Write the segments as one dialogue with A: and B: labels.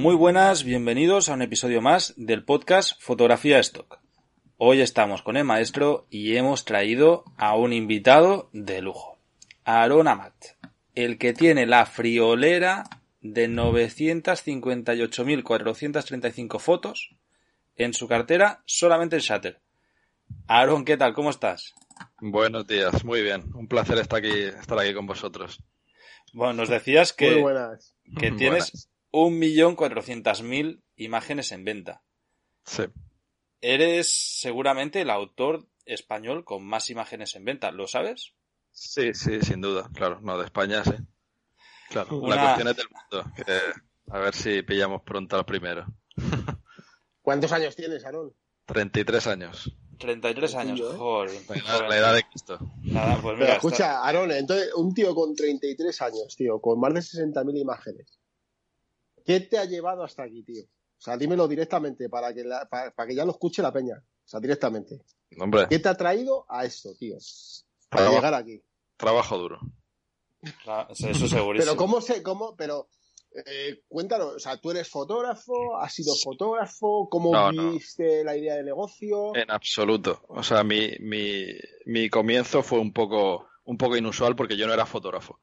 A: Muy buenas, bienvenidos a un episodio más del podcast Fotografía Stock. Hoy estamos con el maestro y hemos traído a un invitado de lujo, Aarón Amat, el que tiene la friolera de 958.435 fotos en su cartera solamente en Shutter. Aarón, ¿qué tal? ¿Cómo estás?
B: Buenos días, muy bien. Un placer estar aquí con vosotros.
A: Bueno, nos decías
C: Muy buenas.
A: que tienes 1.400.000 imágenes en venta.
B: Sí.
A: Eres seguramente el autor español con más imágenes en venta, ¿lo sabes?
B: Sí, sin duda, claro. No, de España, sí. Claro, la cuestión es del mundo. A ver si pillamos pronto al primero.
C: ¿Cuántos años tienes, Aarón?
B: 33 años.
A: 33 años, joder.
B: La edad de Cristo.
A: Nada, pues
C: Pero
A: mira,
C: escucha, Aarón, entonces, un tío con 33 años, tío, con más de 60.000 imágenes. ¿Qué te ha llevado hasta aquí, tío? O sea, dímelo directamente para que ya lo escuche la peña. O sea, directamente.
B: Hombre,
C: ¿Qué te ha traído a esto, tío? Para llegar aquí.
B: trabajo duro.
A: eso segurísimo.
C: Pero cuéntanos, o sea, ¿tú eres fotógrafo? ¿Has sido fotógrafo? ¿Cómo
B: No.
C: viste la idea de negocio?
B: En absoluto. O sea, mi comienzo fue un poco inusual porque yo no era fotógrafo.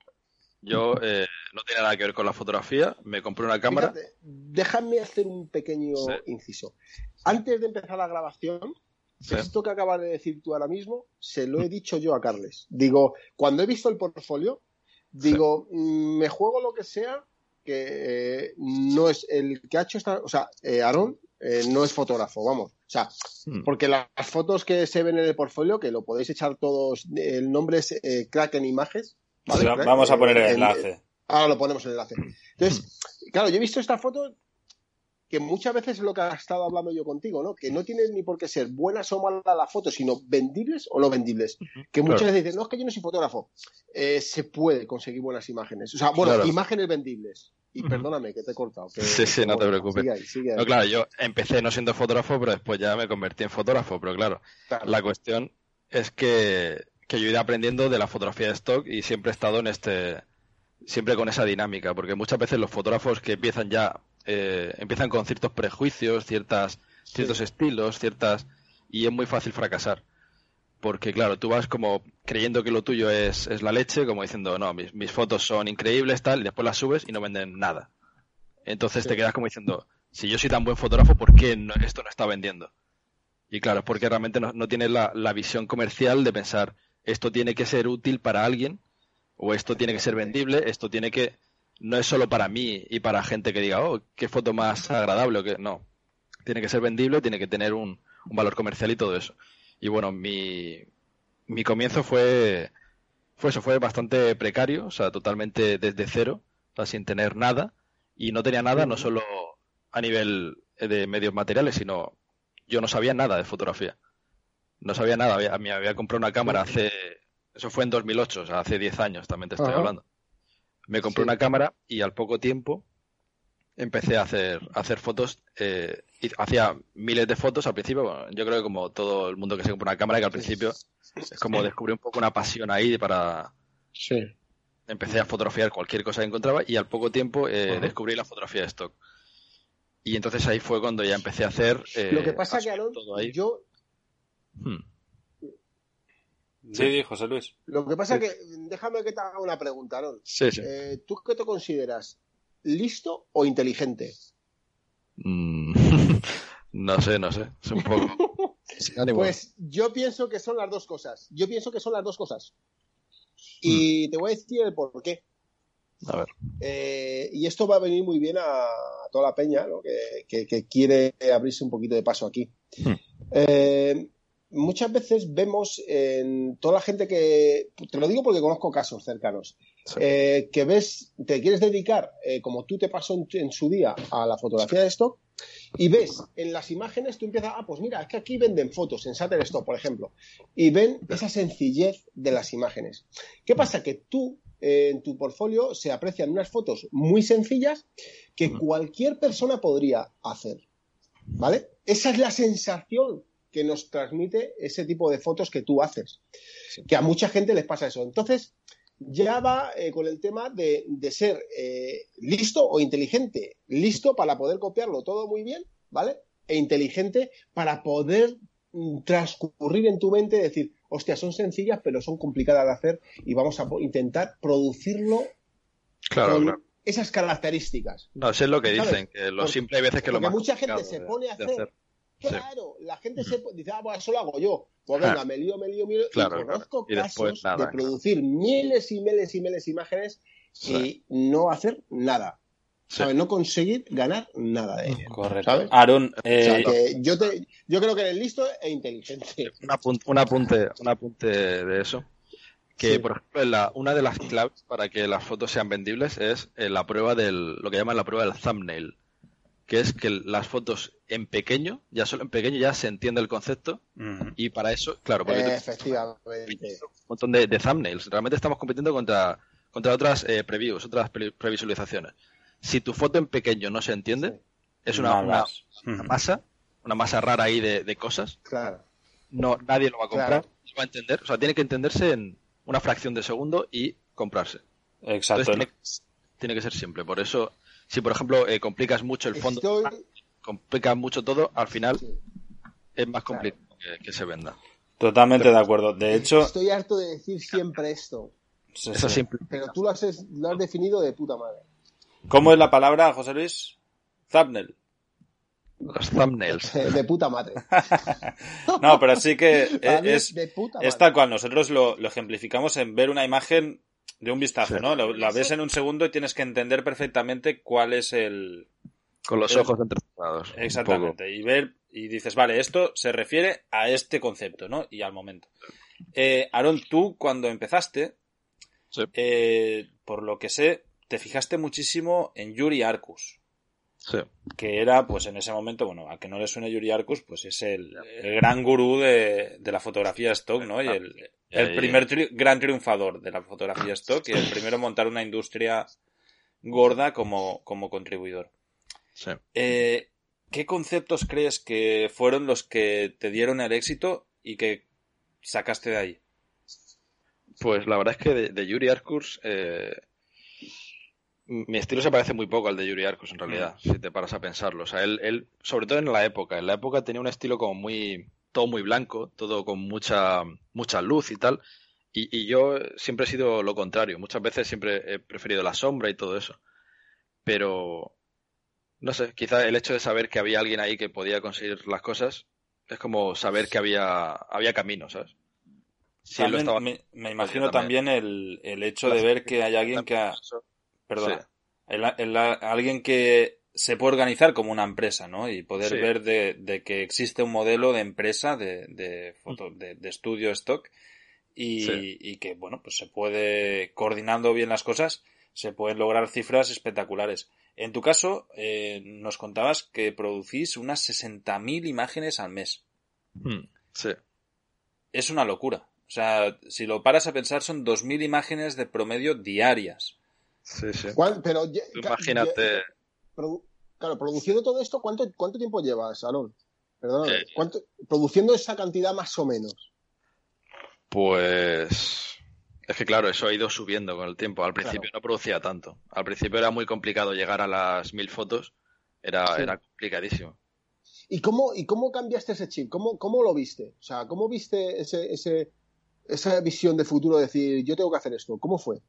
B: Yo no tenía nada que ver con la fotografía, me compré una cámara.
C: Fíjate, déjame hacer un pequeño inciso. Antes de empezar la grabación, esto que acabas de decir tú ahora mismo, se lo he dicho yo a Carles. Digo, cuando he visto el portfolio, digo, me juego lo que sea, que no es el que ha hecho esta... O sea, Aarón no es fotógrafo, vamos. O sea, porque las fotos que se ven en el portfolio, que lo podéis echar todos, el nombre es Kraken Images. ¿Vale?
A: Sí, vamos a poner el enlace.
C: Ahora lo ponemos el enlace. Entonces, claro, yo he visto esta foto que muchas veces es lo que ha estado hablando yo contigo, ¿no? Que no tiene ni por qué ser buenas o malas la foto, sino vendibles o no vendibles. Que muchas veces dicen, no, es que yo no soy fotógrafo. Se puede conseguir buenas imágenes. O sea, bueno, imágenes vendibles. Y perdóname que te he cortado.
B: Sí, no te preocupes.
C: Sigue ahí.
B: No, claro, yo empecé no siendo fotógrafo, pero después ya me convertí en fotógrafo. Pero claro. La cuestión es que yo he ido aprendiendo de la fotografía de stock y siempre he estado siempre con esa dinámica, porque muchas veces los fotógrafos que empiezan empiezan con ciertos prejuicios, ciertos estilos, y es muy fácil fracasar. Porque claro, tú vas como creyendo que lo tuyo es la leche, como diciendo, no, mis fotos son increíbles, tal, y después las subes y no venden nada. Entonces te quedas como diciendo, si yo soy tan buen fotógrafo, ¿por qué esto no está vendiendo? Y claro, es porque realmente no tienes la visión comercial de pensar, esto tiene que ser útil para alguien, o esto tiene que ser vendible, esto tiene que... No es solo para mí y para gente que diga, oh, qué foto más agradable, o que no. Tiene que ser vendible, tiene que tener un valor comercial y todo eso. Y bueno, mi comienzo fue bastante precario, o sea, totalmente desde cero, o sea, sin tener nada. Y no tenía nada, no solo a nivel de medios materiales, sino yo no sabía nada de fotografía. No sabía nada, me había comprado una cámara eso fue en 2008, o sea, hace 10 años también te estoy hablando. Me compré una cámara y al poco tiempo empecé a hacer fotos. Y hacía miles de fotos al principio. Bueno, yo creo que como todo el mundo que se compra una cámara, que al principio es como descubrí un poco una pasión ahí para...
C: Sí.
B: Empecé a fotografiar cualquier cosa que encontraba y al poco tiempo descubrí la fotografía de stock. Y entonces ahí fue cuando ya empecé a hacer...
C: lo que pasa que, Aarón,
A: Sí, José Luis.
C: Lo que pasa que, déjame que te haga una pregunta, Aarón.
B: Sí.
C: ¿Tú qué te consideras? ¿Listo o inteligente?
B: No sé. Es un poco...
C: Pues yo pienso que son las dos cosas. Y te voy a decir el por qué.
B: A ver.
C: Y esto va a venir muy bien a toda la peña, ¿no? que quiere abrirse un poquito de paso aquí. Muchas veces vemos en toda la gente que, te lo digo porque conozco casos cercanos, que te quieres dedicar, como tú te pasó en su día, a la fotografía de stock, y ves en las imágenes, tú empiezas, pues mira, es que aquí venden fotos en Shutterstock, por ejemplo, y ven esa sencillez de las imágenes. ¿Qué pasa? Que tú, en tu portfolio, se aprecian unas fotos muy sencillas que cualquier persona podría hacer, ¿vale? Esa es la sensación que nos transmite ese tipo de fotos que tú haces. Que a mucha gente les pasa eso. Entonces, ya va con el tema de ser listo o inteligente. Listo para poder copiarlo todo muy bien, ¿vale? E inteligente para poder transcurrir en tu mente y decir, hostia, son sencillas pero son complicadas de hacer y vamos a intentar producirlo con esas características.
B: No, eso es lo que
C: ¿sabes?
B: dicen, que lo simple hay veces que lo más
C: mucha gente se pone a hacer. Claro, la gente dice, pues eso lo hago yo. Pues venga, me lío.
B: Claro,
C: y conozco
B: y
C: casos
B: nada,
C: de producir miles y miles de imágenes y no hacer nada. ¿Sabes? No conseguir ganar nada de ello.
A: Correcto.
C: ¿Sabes?
A: Aaron,
C: o sea, que yo creo que eres listo e inteligente.
B: Un apunte de eso. Que, por ejemplo, una de las claves para que las fotos sean vendibles es la prueba lo que llaman la prueba del thumbnail. Que es que las fotos en pequeño, ya solo en pequeño ya se entiende el concepto y para eso, claro, porque
C: efectivamente.
B: Un montón de thumbnails. Realmente estamos compitiendo contra otras previews, otras previsualizaciones. Si tu foto en pequeño no se entiende, es una masa rara ahí de cosas.
C: Claro.
B: No, nadie lo va a comprar, no va a entender. O sea, tiene que entenderse en una fracción de segundo y comprarse.
A: Exacto.
B: Entonces, tiene que ser simple. Por eso, si por ejemplo complicas mucho el fondo, complicas mucho todo, al final es más complicado que se venda.
A: Totalmente de acuerdo. De hecho,
C: estoy harto de decir siempre esto.
B: Eso simple.
C: Pero tú lo has definido de puta madre.
A: ¿Cómo es la palabra, José Luis? Thumbnail.
B: Los thumbnails.
C: De puta madre.
A: No, pero sí que es tal cual.
C: madre.
A: Nosotros lo ejemplificamos en ver una imagen de un vistazo, ¿no? La ves en un segundo y tienes que entender perfectamente cuál es el...
B: Con los ojos entrecerrados.
A: Exactamente. Y ver y dices, vale, esto se refiere a este concepto, ¿no? Y al momento. Aaron, tú cuando empezaste, por lo que sé, te fijaste muchísimo en Yuri Arkus.
B: Sí.
A: Que era, pues en ese momento, bueno, a que no le suene Yuri Arkus, pues es el gran gurú de la fotografía stock, ¿no? Y el primer gran triunfador de la fotografía stock y el primero en montar una industria gorda como contribuidor.
B: Sí.
A: ¿Qué conceptos crees que fueron los que te dieron el éxito y que sacaste de ahí?
B: Pues la verdad es que de Yuri Arkus mi estilo se parece muy poco al de Yuri Arkus en realidad, si te paras a pensarlo. O sea, él sobre todo en la época tenía un estilo como todo muy blanco, todo con mucha luz y tal. Y yo siempre he sido lo contrario. Muchas veces siempre he preferido la sombra y todo eso. Pero no sé, quizá el hecho de saber que había alguien ahí que podía conseguir las cosas es como saber que había camino, ¿sabes?
A: Sí, me imagino también el hecho de ver que hay alguien que perdona, alguien que se puede organizar como una empresa, ¿no? Y poder ver de que existe un modelo de empresa de estudio stock y que, bueno, pues se puede, coordinando bien las cosas, se pueden lograr cifras espectaculares. En tu caso, nos contabas que producís unas 60.000 imágenes al mes.
B: Sí.
A: Es una locura. O sea, si lo paras a pensar, son 2.000 imágenes de promedio diarias.
B: Sí.
C: Pero
B: imagínate.
C: Claro, produciendo todo esto, ¿cuánto tiempo llevas, Aaron? Perdón, produciendo esa cantidad más o menos.
B: Pues es que claro, eso ha ido subiendo con el tiempo. Al principio no producía tanto. Al principio era muy complicado llegar a las 1.000 fotos. Era complicadísimo.
C: ¿Y cómo cambiaste ese chip? ¿Cómo lo viste? O sea, ¿cómo viste esa visión de futuro de decir, yo tengo que hacer esto? ¿Cómo fue?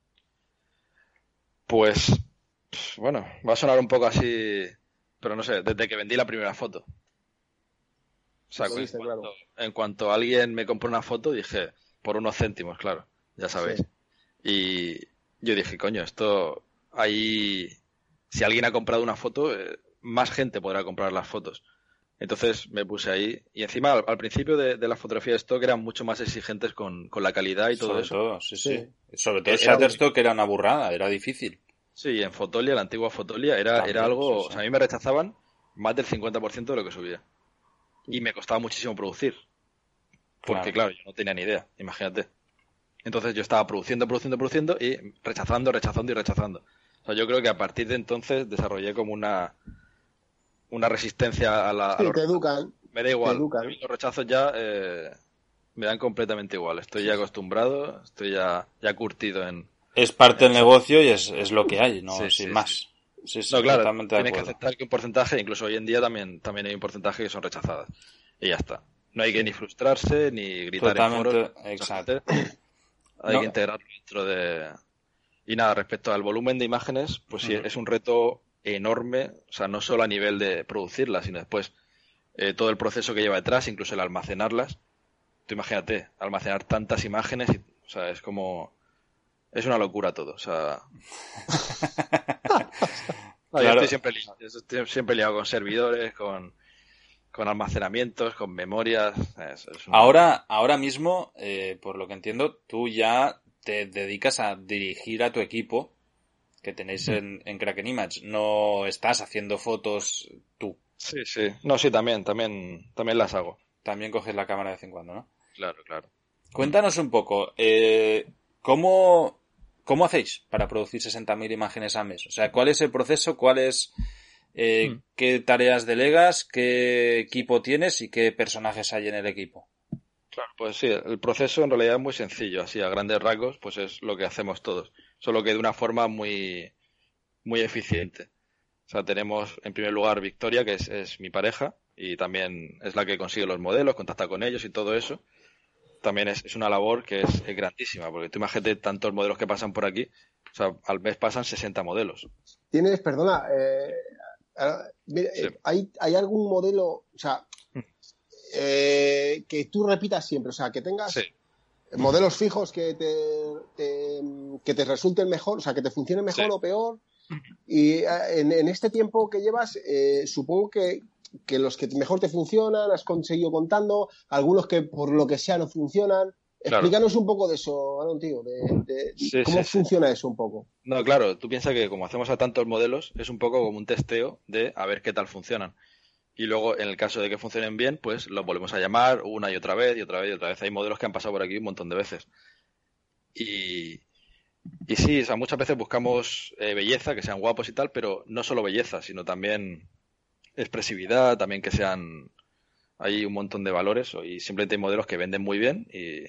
B: Pues, bueno, va a sonar un poco así, pero no sé, desde que vendí la primera foto. O sea, en cuanto alguien me compró una foto, dije, por unos céntimos, claro, ya sabéis. Sí. Y yo dije, coño, esto ahí, si alguien ha comprado una foto, más gente podrá comprar las fotos. Entonces me puse ahí y encima al principio de la fotografía de stock eran mucho más exigentes con la calidad y todo eso.
A: Sí. Sobre todo Shutterstock era una burrada, era difícil.
B: Sí, en Fotolia, la antigua Fotolia, era algo... Sí. O sea, a mí me rechazaban más del 50% de lo que subía. Y me costaba muchísimo producir. Porque claro, yo no tenía ni idea, imagínate. Entonces yo estaba produciendo y rechazando. O sea, yo creo que a partir de entonces desarrollé como una resistencia a la...
C: Sí, te educan.
B: Me da igual. Los rechazos ya me dan completamente igual. Estoy ya acostumbrado, estoy ya curtido en
A: Es parte del negocio y es lo que hay, ¿no? Sin más.
B: Sí, no, claro, tienes que aceptar que un porcentaje, incluso hoy en día también hay un porcentaje que son rechazadas. Y ya está. No hay que ni frustrarse, ni gritar en foros.
A: Exacto.
B: Hay que integrarlo dentro de... Y nada, respecto al volumen de imágenes, pues sí, es un reto enorme, o sea, no solo a nivel de producirlas, sino después todo el proceso que lleva detrás, incluso el almacenarlas. Tú imagínate, almacenar tantas imágenes, o sea, es como... Es una locura todo, o sea... No, claro. Yo estoy siempre liado con servidores, con almacenamientos, con memorias.
A: Ahora mismo, por lo que entiendo, tú ya te dedicas a dirigir a tu equipo que tenéis en Kraken Image. No estás haciendo fotos tú.
B: Sí. No, sí, también las hago.
A: También coges la cámara de vez en cuando, ¿no?
B: Claro.
A: Cuéntanos un poco, ¿cómo hacéis para producir 60.000 imágenes al mes? O sea, ¿cuál es el proceso? ¿Qué tareas delegas? ¿Qué equipo tienes? ¿Y qué personajes hay en el equipo?
B: Claro, pues sí, el proceso en realidad es muy sencillo. Así, a grandes rasgos, pues es lo que hacemos todos. Solo que de una forma muy, muy eficiente. O sea, tenemos en primer lugar Victoria, que es mi pareja, y también es la que consigue los modelos, contacta con ellos y todo eso. También es una labor que es grandísima, porque tú imagínate tantos modelos que pasan por aquí. O sea, al mes pasan 60 modelos.
C: Tienes, perdona, mira, sí. ¿Hay algún modelo, o sea, que tú repitas siempre? O sea, que tengas modelos fijos que te resulten mejor, o sea, que te funcionen mejor o peor. Y en este tiempo que llevas, supongo que los que mejor te funcionan, has conseguido contando, algunos que por lo que sea no funcionan. Claro. Explícanos un poco de eso, Aaron, tío, cómo funciona eso un poco.
B: No, claro, tú piensas que como hacemos a tantos modelos, es un poco como un testeo de a ver qué tal funcionan. Y luego, en el caso de que funcionen bien, pues los volvemos a llamar una y otra vez y otra vez y otra vez. Hay modelos que han pasado por aquí un montón de veces. Y sí, o sea, muchas veces buscamos belleza, que sean guapos y tal, pero no solo belleza, sino también expresividad, también que sean... Hay un montón de valores y simplemente hay modelos que venden muy bien y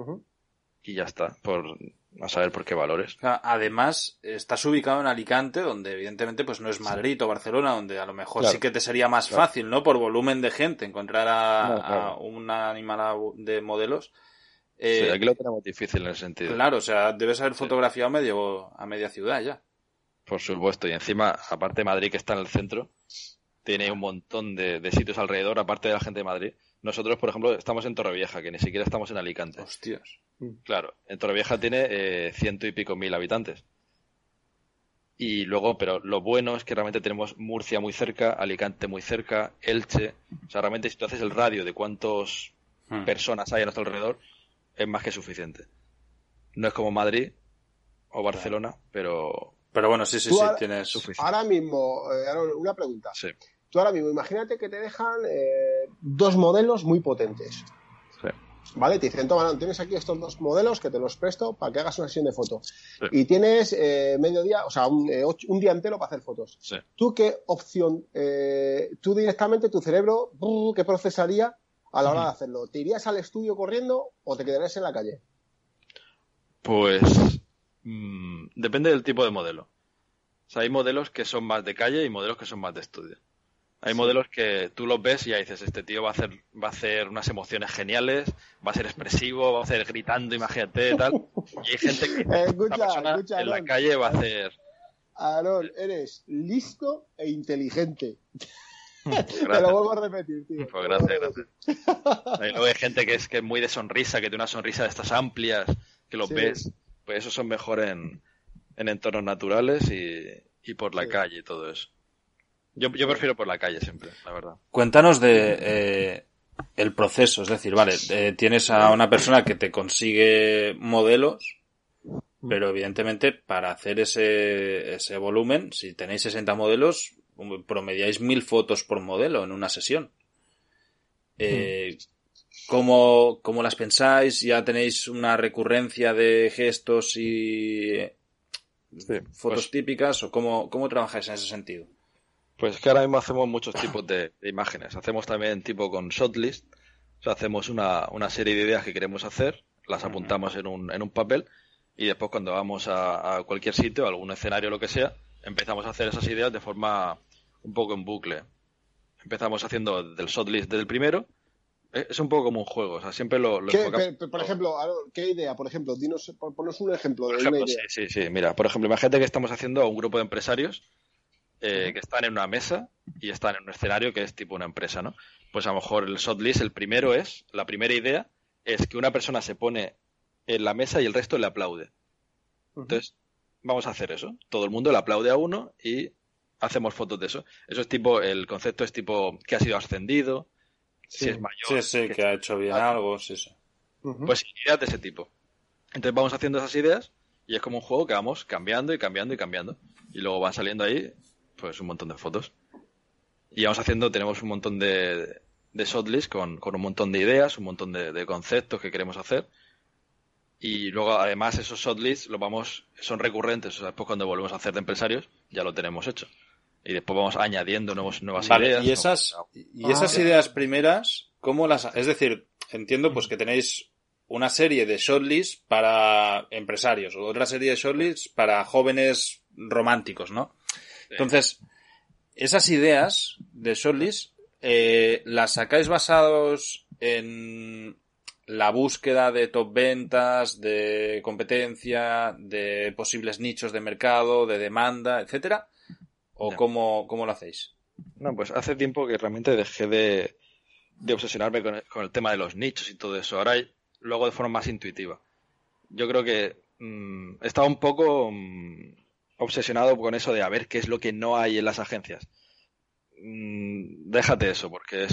B: ya está, a saber por qué valores.
A: Además, estás ubicado en Alicante, donde evidentemente pues no es Madrid o Barcelona, donde a lo mejor sí que te sería más fácil, ¿no? Por volumen de gente, encontrar a una animalada de modelos.
B: Sí, aquí lo tenemos difícil en ese sentido.
A: Claro, o sea, debes haber fotografiado a media ciudad ya.
B: Por supuesto, y encima, aparte de Madrid, que está en el centro, tiene un montón de sitios alrededor, aparte de la gente de Madrid. Nosotros, por ejemplo, estamos en Torrevieja, que ni siquiera estamos en Alicante.
A: Hostias.
B: Claro, en Torrevieja tiene 100 y pico mil habitantes. Y luego, pero lo bueno es que realmente tenemos Murcia muy cerca, Alicante muy cerca, Elche. O sea, realmente si tú haces el radio de cuántas personas hay a nuestro alrededor, es más que suficiente. No es como Madrid o Barcelona, pero
A: bueno, sí, tienes suficiente.
C: Ahora mismo, una pregunta.
B: Sí.
C: Tú ahora mismo, imagínate que te dejan dos modelos muy potentes.
B: Sí.
C: ¿Vale? Te dicen, toma, tienes aquí estos dos modelos que te los presto para que hagas una sesión de fotos.
B: Sí.
C: Y tienes mediodía, o sea, un día entero para hacer fotos.
B: Sí.
C: ¿Tú qué opción, tú directamente, tu cerebro, qué procesaría a la hora de hacerlo? ¿Te irías al estudio corriendo o te quedarías en la calle?
B: Pues depende del tipo de modelo. O sea, hay modelos que son más de calle y modelos que son más de estudio. Hay modelos que tú los ves y ya dices, este tío va a hacer unas emociones geniales, va a ser expresivo, va a hacer gritando, imagínate, tal. Y hay gente que
C: escucha,
B: en la calle va a hacer...
C: Aaron, eres listo e inteligente.
B: Pues
C: te lo vuelvo a repetir, tío.
B: Pues gracias. Luego hay gente que es muy de sonrisa, que tiene una sonrisa de estas amplias, que los ves. Pues esos son mejor en entornos naturales y por la calle y todo eso. Yo prefiero por la calle siempre, la verdad.
A: Cuéntanos de el proceso, es decir, vale, tienes a una persona que te consigue modelos, pero evidentemente para hacer ese volumen, si tenéis 60 modelos, promediáis 1000 fotos por modelo en una sesión. ¿Cómo las pensáis? ¿Ya tenéis una recurrencia de gestos y fotos típicas? ¿O cómo trabajáis en ese sentido?
B: Pues que ahora mismo hacemos muchos tipos de imágenes. Hacemos también tipo con shotlist. O sea, hacemos una serie de ideas que queremos hacer, las apuntamos en un papel y después cuando vamos a cualquier sitio, a algún escenario o lo que sea, empezamos a hacer esas ideas de forma un poco en bucle. Empezamos haciendo del shortlist del primero. Es un poco como un juego, o sea, siempre lo enfocamos.
C: Por ejemplo, ¿qué idea? Por ejemplo, ponos un ejemplo de una idea.
B: Sí. Mira, por ejemplo, imagínate que estamos haciendo a un grupo de empresarios que están en una mesa y están en un escenario que es tipo una empresa, ¿no? Pues a lo mejor el shortlist, la primera idea es que una persona se pone en la mesa y el resto le aplaude. Entonces, vamos a hacer eso. Todo el mundo le aplaude a uno y hacemos fotos de eso. Eso es tipo, el concepto es tipo que ha sido ascendido, si es mayor.
A: Sí, que ha hecho bien algo, sí.
B: Pues ideas de ese tipo. Entonces vamos haciendo esas ideas y es como un juego que vamos cambiando y cambiando y cambiando. Y luego van saliendo ahí, pues un montón de fotos. Y vamos haciendo, tenemos un montón de shortlist con un montón de ideas, un montón de conceptos que queremos hacer. Y luego, además, esos shortlists son recurrentes. O sea, después cuando volvemos a hacer de empresarios, ya lo tenemos hecho. Y después vamos añadiendo nuevas ideas.
A: Y esas ideas primeras, ¿cómo las...? Es decir, entiendo pues que tenéis una serie de shortlists para empresarios o otra serie de shortlists para jóvenes románticos, ¿no? Sí. Entonces, esas ideas de shortlist las sacáis basados en la búsqueda de top ventas, de competencia, de posibles nichos de mercado, de demanda, etcétera. ¿O no. ¿Cómo lo hacéis?
B: No, pues hace tiempo que realmente dejé de obsesionarme con el tema de los nichos y todo eso. Ahora lo hago de forma más intuitiva. Yo creo que estaba un poco obsesionado con eso de a ver qué es lo que no hay en las agencias. Déjate eso, porque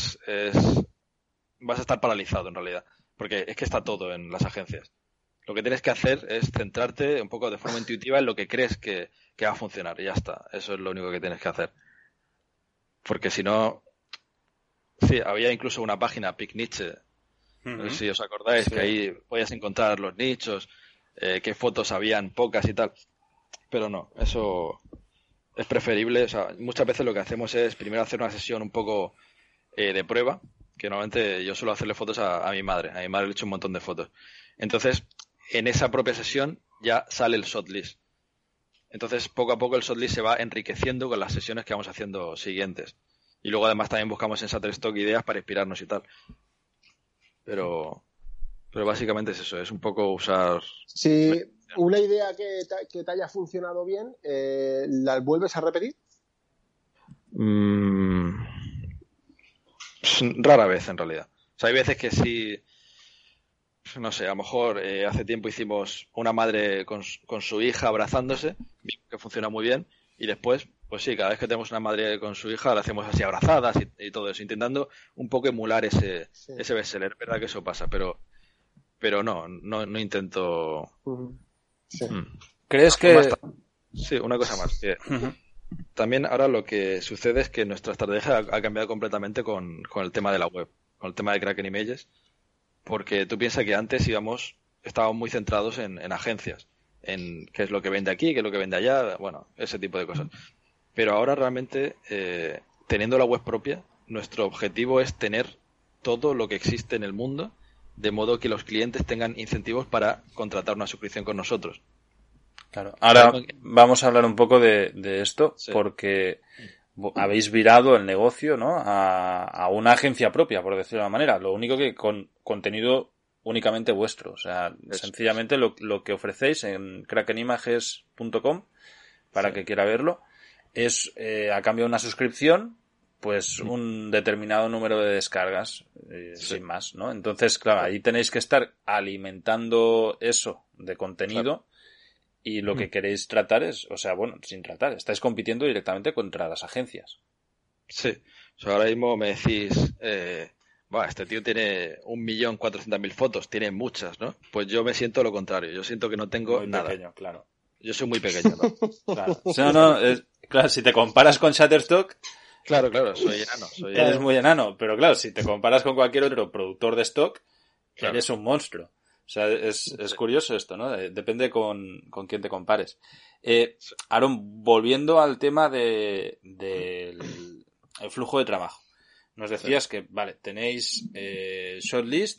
B: vas a estar paralizado en realidad. Porque es que está todo en las agencias. Lo que tienes que hacer es centrarte un poco de forma intuitiva en lo que crees que va a funcionar y ya está. Eso es lo único que tienes que hacer. Porque si no... Sí, había incluso una página, Pick Niche. No sé si os acordáis, que ahí podías encontrar los nichos, qué fotos habían, pocas y tal. Pero no, eso es preferible. O sea, muchas veces lo que hacemos es primero hacer una sesión un poco de prueba, que normalmente yo suelo hacerle fotos a mi madre. A mi madre le he hecho un montón de fotos. Entonces, en esa propia sesión ya sale el shortlist. Entonces, poco a poco el shortlist se va enriqueciendo con las sesiones que vamos haciendo siguientes. Y luego además también buscamos en Shutterstock ideas para inspirarnos y tal. Pero básicamente es eso, es un poco usar...
C: Si una idea que te haya funcionado bien, ¿la vuelves a repetir?
B: Rara vez, en realidad. O sea, hay veces que sí... No sé, a lo mejor hace tiempo hicimos una madre con su hija abrazándose, que funciona muy bien, y después, pues sí, cada vez que tenemos una madre con su hija la hacemos así abrazadas y todo eso, intentando un poco emular ese bestseller. Es verdad que eso pasa, pero no intento...
C: Sí.
A: ¿Crees que...?
B: Sí, una cosa más. Que también ahora lo que sucede es que nuestra estrategia ha cambiado completamente con el tema de la web, con el tema de Kraken Images. Porque tú piensas que antes estábamos muy centrados en agencias, en qué es lo que vende aquí, qué es lo que vende allá, bueno, ese tipo de cosas. Pero ahora realmente, teniendo la web propia, nuestro objetivo es tener todo lo que existe en el mundo, de modo que los clientes tengan incentivos para contratar una suscripción con nosotros.
A: Claro. Ahora vamos a hablar un poco de esto, porque habéis virado el negocio, ¿no? a una agencia propia, por decirlo de una manera. Lo único que con contenido únicamente vuestro. O sea, sencillamente lo que ofrecéis en krakenimages.com, para que quiera verlo, es a cambio de una suscripción, pues un determinado número de descargas, sin más, ¿no? Entonces, claro, ahí tenéis que estar alimentando eso de contenido. Claro. Y lo que queréis tratar es, o sea, bueno, sin tratar, estáis compitiendo directamente contra las agencias.
B: Sí. O sea, ahora mismo me decís, este tío tiene 1.400.000 fotos, tiene muchas, ¿no? Pues yo me siento lo contrario, yo siento que no tengo
A: muy
B: nada.
A: Pequeño, claro.
B: Yo soy muy pequeño, ¿no?
A: Claro. Claro, si te comparas con Shutterstock...
B: Claro, soy enano.
A: Eres muy enano, pero claro, si te comparas con cualquier otro productor de stock, eres un monstruo. O sea, es curioso esto, ¿no? Depende con quién te compares. Aaron, volviendo al tema del flujo de trabajo. Nos decías que, vale, tenéis shortlist,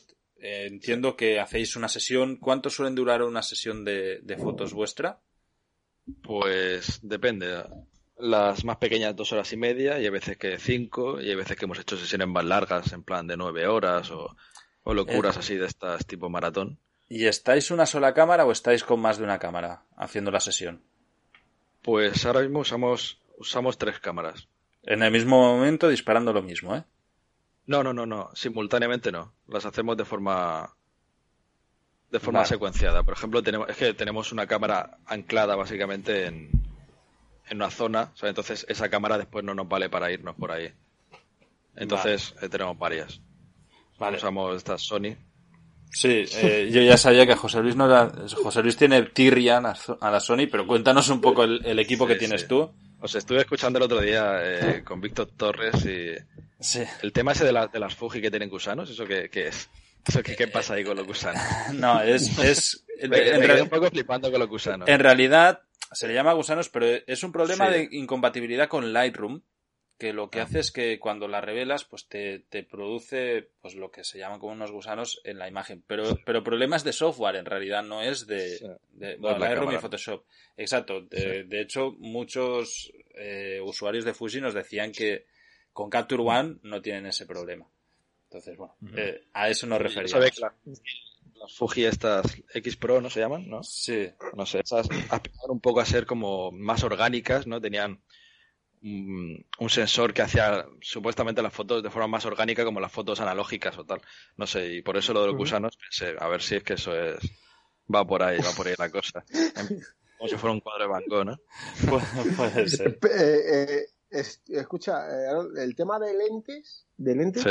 A: entiendo que hacéis una sesión. ¿Cuánto suelen durar una sesión de fotos vuestra?
B: Pues depende. Las más pequeñas 2 horas y media, y hay veces que 5, y hay veces que hemos hecho sesiones más largas, en plan de 9 horas, o locuras así de estas tipo maratón.
A: ¿Y estáis una sola cámara o estáis con más de una cámara haciendo la sesión?
B: Pues ahora mismo usamos 3 cámaras.
A: En el mismo momento disparando lo mismo, ¿eh?
B: No. Simultáneamente no. Las hacemos de forma
A: Vale.
B: secuenciada. Por ejemplo, tenemos una cámara anclada básicamente en una zona, o sea, entonces esa cámara después no nos vale para irnos por ahí. Entonces tenemos varias.
A: Vale.
B: Usamos esta Sony.
A: Sí, yo ya sabía que José Luis tiene tirria a la Sony, pero cuéntanos un poco el equipo que tienes tú.
B: Os estuve escuchando el otro día con Víctor Torres y
A: Sí.
B: el tema ese de las Fuji que tienen gusanos, ¿eso qué es? ¿Qué pasa ahí con los gusanos?
A: No,
B: Me quedé un poco flipando con los gusanos.
A: En realidad se le llama gusanos, pero es un problema
B: Sí.
A: de incompatibilidad con Lightroom, que lo que hace es que cuando la revelas, pues te produce pues lo que se llaman como unos gusanos en la imagen. Pero problemas de software, en realidad, no es de
B: No es la
A: Lightroom y
B: cámara.
A: Photoshop. Exacto. De hecho, muchos usuarios de Fuji nos decían que con Capture One no tienen ese problema. Entonces, bueno, a eso nos referíamos.
B: Sabía que las Fuji estas X Pro, ¿no se llaman? ¿No?
A: Sí.
B: No sé, esas aspiraban un poco a ser como más orgánicas, ¿no? Tenían un sensor que hacía supuestamente las fotos de forma más orgánica como las fotos analógicas o tal. No sé, y por eso lo de los gusanos pensé, a ver si es que eso va por ahí la cosa. Como si fuera un cuadro de Van Gogh, ¿no?
A: Puede ser.
C: Escucha, el tema de lentes,
B: Sí.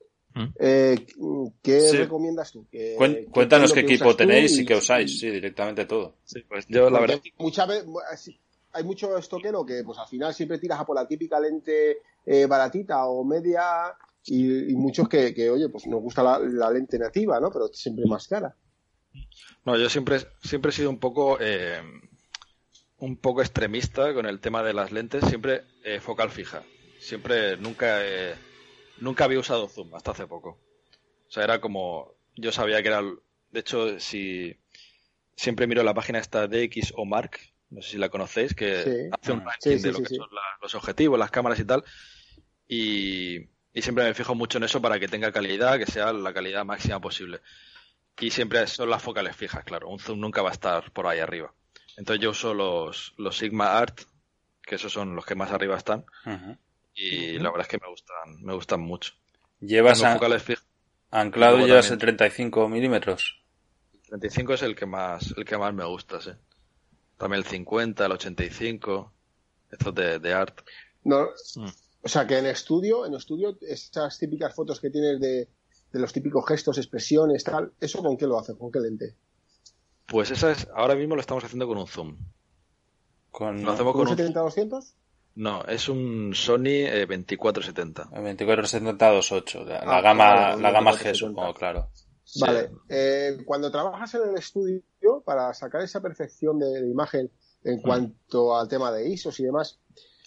C: ¿qué recomiendas tú?
A: Cuéntanos qué equipo tenéis y
C: y
A: qué usáis, sí, directamente todo.
B: Sí, pues yo la verdad...
C: Muchas veces hay mucho estoquero que pues al final siempre tiras a por la típica lente baratita o media y muchos que oye, pues nos gusta la lente nativa, ¿no? Pero siempre más cara.
B: No, yo siempre he sido un poco extremista con el tema de las lentes, siempre focal fija. Nunca había usado zoom hasta hace poco. O sea, era como... Yo sabía que era... De hecho, si siempre miro la página esta DX o Mark, no sé si la conocéis, que hace un ranking de lo que son los objetivos, las cámaras y tal. Y siempre me fijo mucho en eso para que tenga calidad, que sea la calidad máxima posible. Y siempre son las focales fijas, claro. Un zoom nunca va a estar por ahí arriba. Entonces yo uso los Sigma Art, que esos son los que más arriba están. Y la verdad es que me gustan mucho.
A: ¿Llevas anclado
B: y
A: llevas el 35 milímetros?
B: El 35 es el que más me gusta, sí. También el 50, el 85, estos de Art.
C: No, o sea que en estudio, esas típicas fotos que tienes de los típicos gestos, expresiones, tal, ¿eso con qué lo haces? ¿Con qué lente?
B: Pues ahora mismo lo estamos haciendo con un zoom.
C: ¿Lo hacemos con un 70-200?
B: No, es un Sony 2470.
A: 2470-28, la gama G, supongo, claro.
C: Vale, cuando trabajas en el estudio, para sacar esa perfección de imagen en cuanto al tema de ISOs y demás,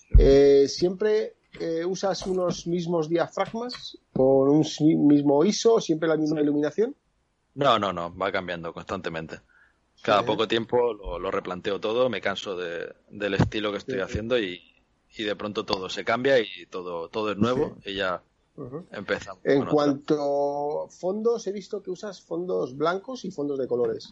C: ¿siempre usas unos mismos diafragmas con un mismo ISO, siempre la misma iluminación?
B: No, va cambiando constantemente. Cada poco tiempo lo replanteo todo, me canso del estilo que estoy haciendo y de pronto todo se cambia y todo es nuevo y ya empezamos.
C: En cuanto a fondos, he visto que usas fondos blancos y fondos de colores.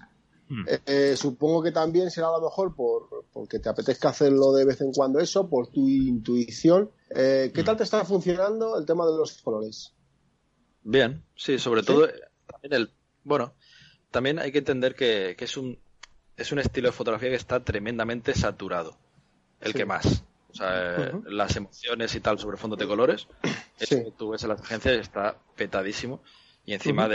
C: Supongo que también será a lo mejor porque te apetezca hacerlo de vez en cuando eso, por tu intuición. ¿Qué tal te está funcionando el tema de los colores?
B: Bien, sí, sobre todo también también hay que entender que es un estilo de fotografía que está tremendamente saturado. Que más. O sea, las emociones y tal sobre fondos de colores, eso que tú ves en las agencias está petadísimo. Y encima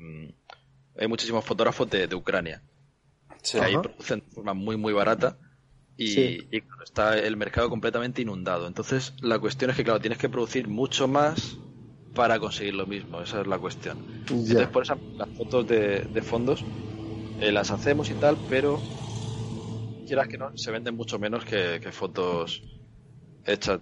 B: hay muchísimos fotógrafos de Ucrania. Que ahí producen de forma muy, muy barata. Y claro, está el mercado completamente inundado. Entonces, la cuestión es que, claro, tienes que producir mucho más para conseguir lo mismo. Esa es la cuestión. Entonces, por eso las fotos de fondos las hacemos y tal, pero quieras que no, se venden mucho menos que fotos hechas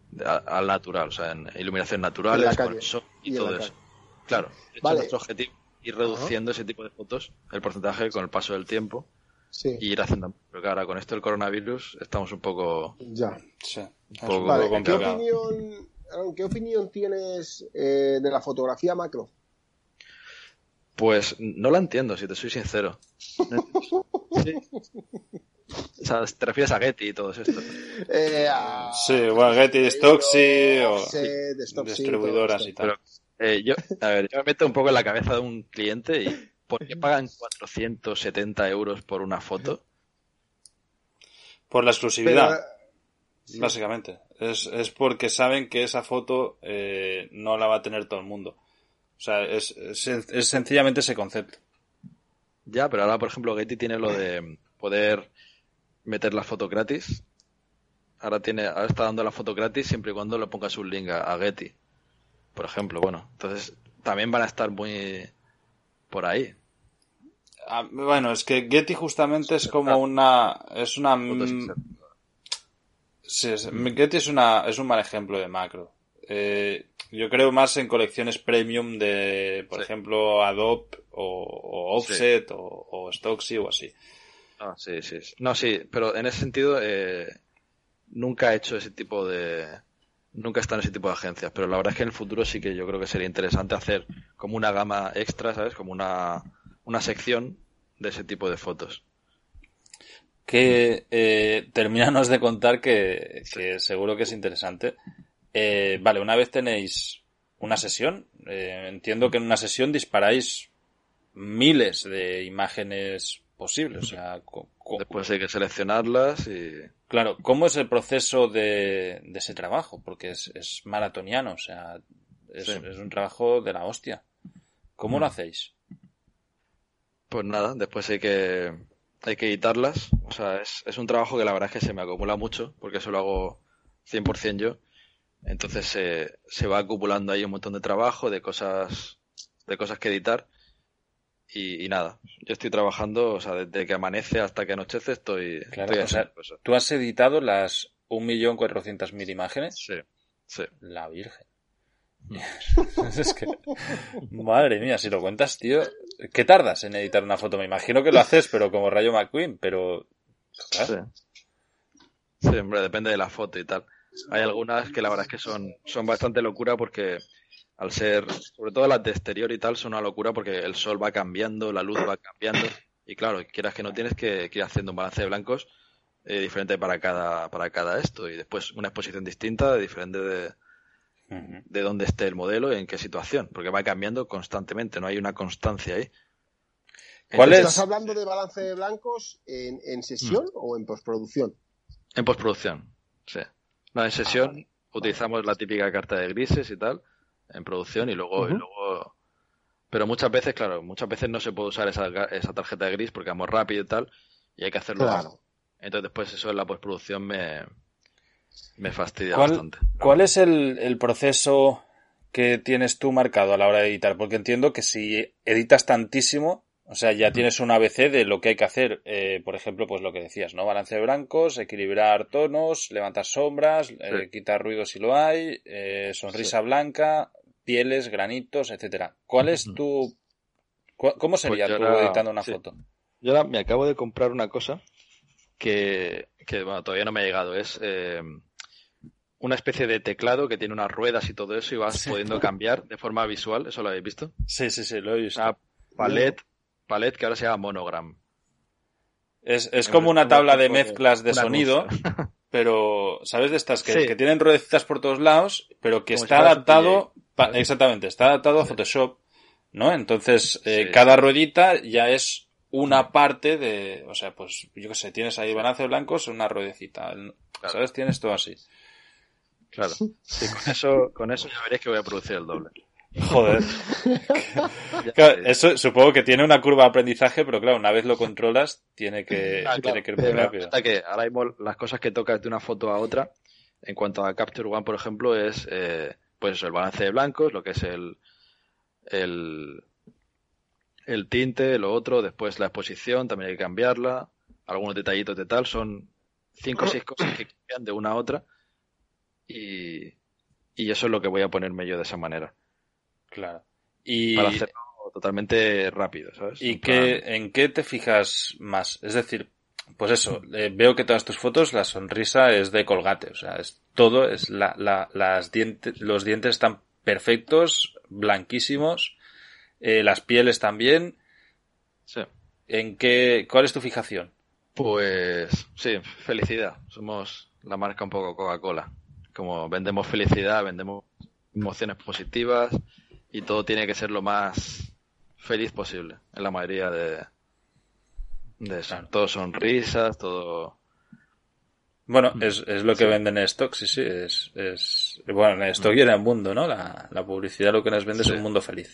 B: al natural, o sea, en iluminación natural, con el sol y todo eso. Claro, es nuestro objetivo. ir reduciendo ese tipo de fotos, el porcentaje con el paso del tiempo.
C: Sí.
B: Y ir haciendo. Pero claro, con esto del coronavirus estamos un poco.
C: Ya.
A: Sí.
C: Vale, ¿qué opinión tienes de la fotografía macro?
B: Pues no la entiendo, si te soy sincero. Sí. O sea, te refieres a Getty y todo esto.
A: Sí, bueno, Getty, Stocksy o
C: Stocksy,
A: distribuidoras y tal.
B: Pero, yo me meto un poco en la cabeza de un cliente y ¿por qué pagan 470 euros por una foto?
A: Por la exclusividad,
C: sí.
A: Básicamente. Es porque saben que esa foto no la va a tener todo el mundo. O sea, es sencillamente ese concepto.
B: Ya, pero ahora, por ejemplo, Getty tiene lo de poder meter la foto gratis. Ahora está dando la foto gratis siempre y cuando le pongas un link a Getty. Por ejemplo, bueno. Entonces, también van a estar muy por ahí.
A: Bueno, es que Getty justamente es como Getty es un mal ejemplo de macro. Yo creo más en colecciones premium de, por ejemplo, Adobe o Offset o Stocksy o así.
B: Ah, sí. No, sí, pero en ese sentido nunca he hecho nunca he estado en ese tipo de agencias, pero la verdad es que en el futuro sí que yo creo que sería interesante hacer como una gama extra, ¿sabes? Como una sección de ese tipo de fotos.
A: Que termínanos de contar que seguro que es interesante. Vale, una vez tenéis una sesión, entiendo que en una sesión disparáis miles de imágenes posibles. O sea,
B: después hay que seleccionarlas y...
A: Claro, ¿cómo es el proceso de ese trabajo? Porque es maratoniano, o sea, es un trabajo de la hostia. ¿Cómo lo hacéis?
B: Pues nada, después hay que editarlas. O sea, es un trabajo que la verdad es que se me acumula mucho, porque eso lo hago 100% yo. Entonces se va acumulando ahí un montón de trabajo, de cosas que editar. Y nada, yo estoy trabajando, o sea, desde que amanece hasta que anochece estoy
A: o sea,
B: cosas.
A: ¿tú has editado las 1.400.000 imágenes?
B: Sí.
A: La Virgen. Es que, madre mía, si lo cuentas, tío, ¿qué tardas en editar una foto? Me imagino que lo haces, pero como Rayo McQueen, pero... ¿claro?
B: Sí, hombre, depende de la foto y tal. Hay algunas que la verdad es que son bastante locura porque al ser, sobre todo las de exterior y tal, son una locura porque el sol va cambiando, la luz va cambiando y claro, quieras que no tienes que ir haciendo un balance de blancos diferente para cada esto y después una exposición distinta, diferente de dónde esté el modelo y en qué situación, porque va cambiando constantemente, no hay una constancia ahí.
C: ¿Estás hablando de balance de blancos en sesión o en postproducción?
B: En postproducción, sí. No, en sesión utilizamos la típica carta de grises y tal, en producción y luego... Pero muchas veces no se puede usar esa tarjeta de gris porque vamos rápido y tal, y hay que hacerlo.
C: Claro.
B: Entonces después eso en la postproducción me fastidia bastante.
A: ¿Cuál es el proceso que tienes tú marcado a la hora de editar? Porque entiendo que si editas tantísimo, o sea, ya tienes un ABC de lo que hay que hacer. Por ejemplo, pues lo que decías, ¿no? Balance de blancos, equilibrar tonos, levantar sombras, quitar ruido si lo hay, sonrisa blanca, pieles, granitos, etcétera. ¿Cuál es cómo sería tú editando una foto?
B: Yo ahora me acabo de comprar una cosa que bueno, todavía no me ha llegado. Es una especie de teclado que tiene unas ruedas y todo eso y vas pudiendo cambiar de forma visual. ¿Eso lo habéis visto?
A: Sí, lo he visto.
B: Una palette que ahora se llama Monogram.
A: Es como una tabla de mezclas de sonido, pero ¿sabes de estas que tienen ruedecitas por todos lados, pero que está adaptado exactamente, está adaptado a Photoshop, ¿no? Entonces, cada ruedita ya es una parte de, o sea, pues yo qué sé, tienes ahí balance de blancos, una ruedecita, ¿sabes? Tienes todo así.
B: Claro. Sí, con eso ya veréis que voy a producir el doble.
A: Joder. Claro, eso supongo que tiene una curva de aprendizaje, pero claro, una vez lo controlas, tiene que ir muy rápido.
B: Hasta que ahora mismo las cosas que tocas de una foto a otra, en cuanto a Capture One, por ejemplo, es pues eso, el balance de blancos, lo que es el tinte, lo otro, después la exposición, también hay que cambiarla, algunos detallitos de tal, son 5 o 6 cosas que cambian de una a otra y eso es lo que voy a ponerme yo de esa manera.
A: Claro.
B: Para hacerlo totalmente rápido, ¿sabes?
A: ¿Y en qué te fijas más? Es decir, pues eso, veo que todas tus fotos la sonrisa es de Colgate, o sea, es todo, es los dientes están perfectos, blanquísimos, las pieles también.
B: Sí.
A: ¿Cuál es tu fijación?
B: Pues sí, felicidad. Somos la marca un poco Coca-Cola. Como vendemos felicidad, vendemos emociones positivas y todo tiene que ser lo más feliz posible en la mayoría de eso.
A: Claro.
B: Todo sonrisas, todo...
A: Bueno, es lo que venden en stock, sí, bueno, en stock y en el mundo, ¿no? La publicidad lo que nos vende es un mundo feliz.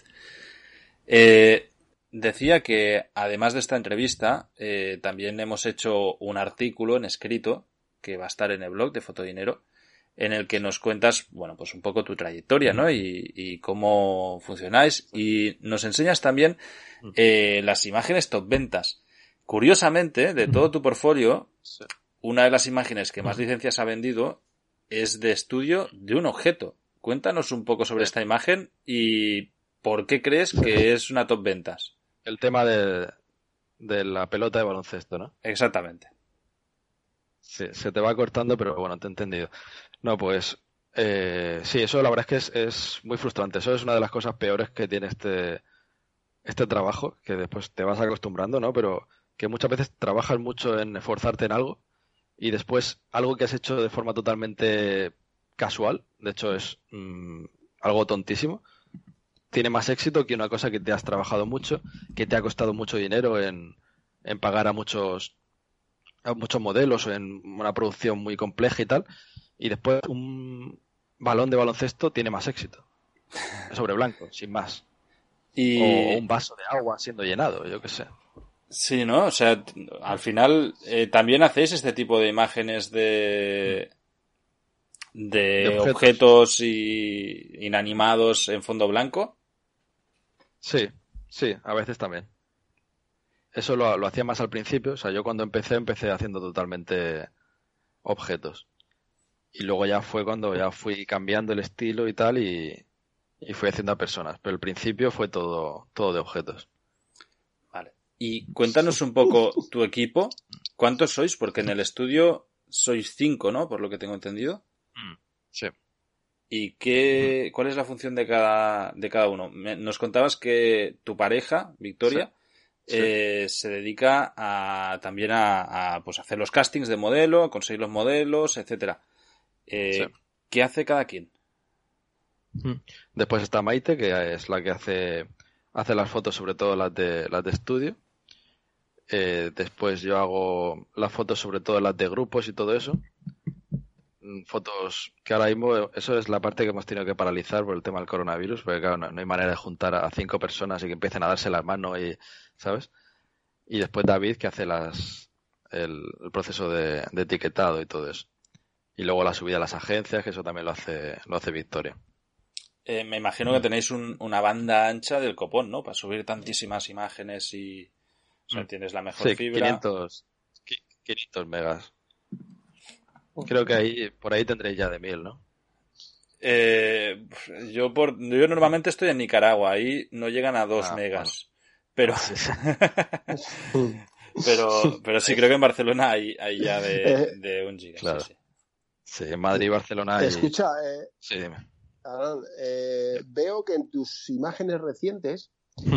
A: Decía que además de esta entrevista, también hemos hecho un artículo en escrito que va a estar en el blog de Fotodinero, en el que nos cuentas, bueno, pues un poco tu trayectoria, ¿no? Y cómo funcionáis, y nos enseñas también las imágenes top ventas. Curiosamente, de todo tu portfolio, una de las imágenes que más licencias ha vendido es de estudio de un objeto. Cuéntanos un poco sobre esta imagen y por qué crees que es una top ventas.
B: El tema de la pelota de baloncesto, ¿no?
A: Exactamente.
B: Sí, se te va cortando, pero bueno, te he entendido. No, pues sí, eso la verdad es que es muy frustrante. Eso es una de las cosas peores que tiene este trabajo, que después te vas acostumbrando, ¿no? Pero que muchas veces trabajas mucho en esforzarte en algo y después algo que has hecho de forma totalmente casual, de hecho es algo tontísimo, tiene más éxito que una cosa que te has trabajado mucho, que te ha costado mucho dinero en pagar a muchos modelos o en una producción muy compleja y tal, y después un balón de baloncesto tiene más éxito sobre blanco, sin más. O un vaso de agua siendo llenado, yo qué sé.
A: Sí, ¿no? O sea, al final también hacéis este tipo de imágenes de objetos inanimados en fondo blanco.
B: Sí, a veces también. Eso lo hacía más al principio, o sea, yo cuando empecé haciendo totalmente objetos. Y luego ya fue cuando ya fui cambiando el estilo y tal y fui haciendo a personas. Pero al principio fue todo de objetos.
A: Vale. Y cuéntanos un poco tu equipo. ¿Cuántos sois? Porque en el estudio sois 5, ¿no? Por lo que tengo entendido.
B: Sí.
A: ¿Y cuál es la función de cada uno? Nos contabas que tu pareja, Victoria, se dedica también a pues hacer los castings de modelo, a conseguir los modelos, etcétera. ¿Qué hace cada quien?
B: Después está Maite, que es la que hace las fotos, sobre todo las de estudio. Después yo hago las fotos, sobre todo las de grupos y todo eso. Fotos que ahora mismo, eso es la parte que hemos tenido que paralizar por el tema del coronavirus, porque claro, no hay manera de juntar a 5 personas y que empiecen a darse las manos y, ¿sabes? Y después David, que hace el proceso de etiquetado y todo eso. Y luego la subida a las agencias, que eso también lo hace Victoria.
A: Me imagino que tenéis una banda ancha del copón, ¿no? Para subir tantísimas imágenes y... O sea, tienes la mejor fibra.
B: 500 megas. Creo que por ahí tendréis ya de 1000, ¿no?
A: Yo normalmente estoy en Nicaragua, ahí no llegan a 2 megas. Bueno. Pero sí, creo que en Barcelona hay ya de 1 giga.
B: Claro.
A: Sí.
B: Sí, en Madrid y Barcelona hay...
C: Escucha,
B: sí, dime.
C: Aaron, veo que en tus imágenes recientes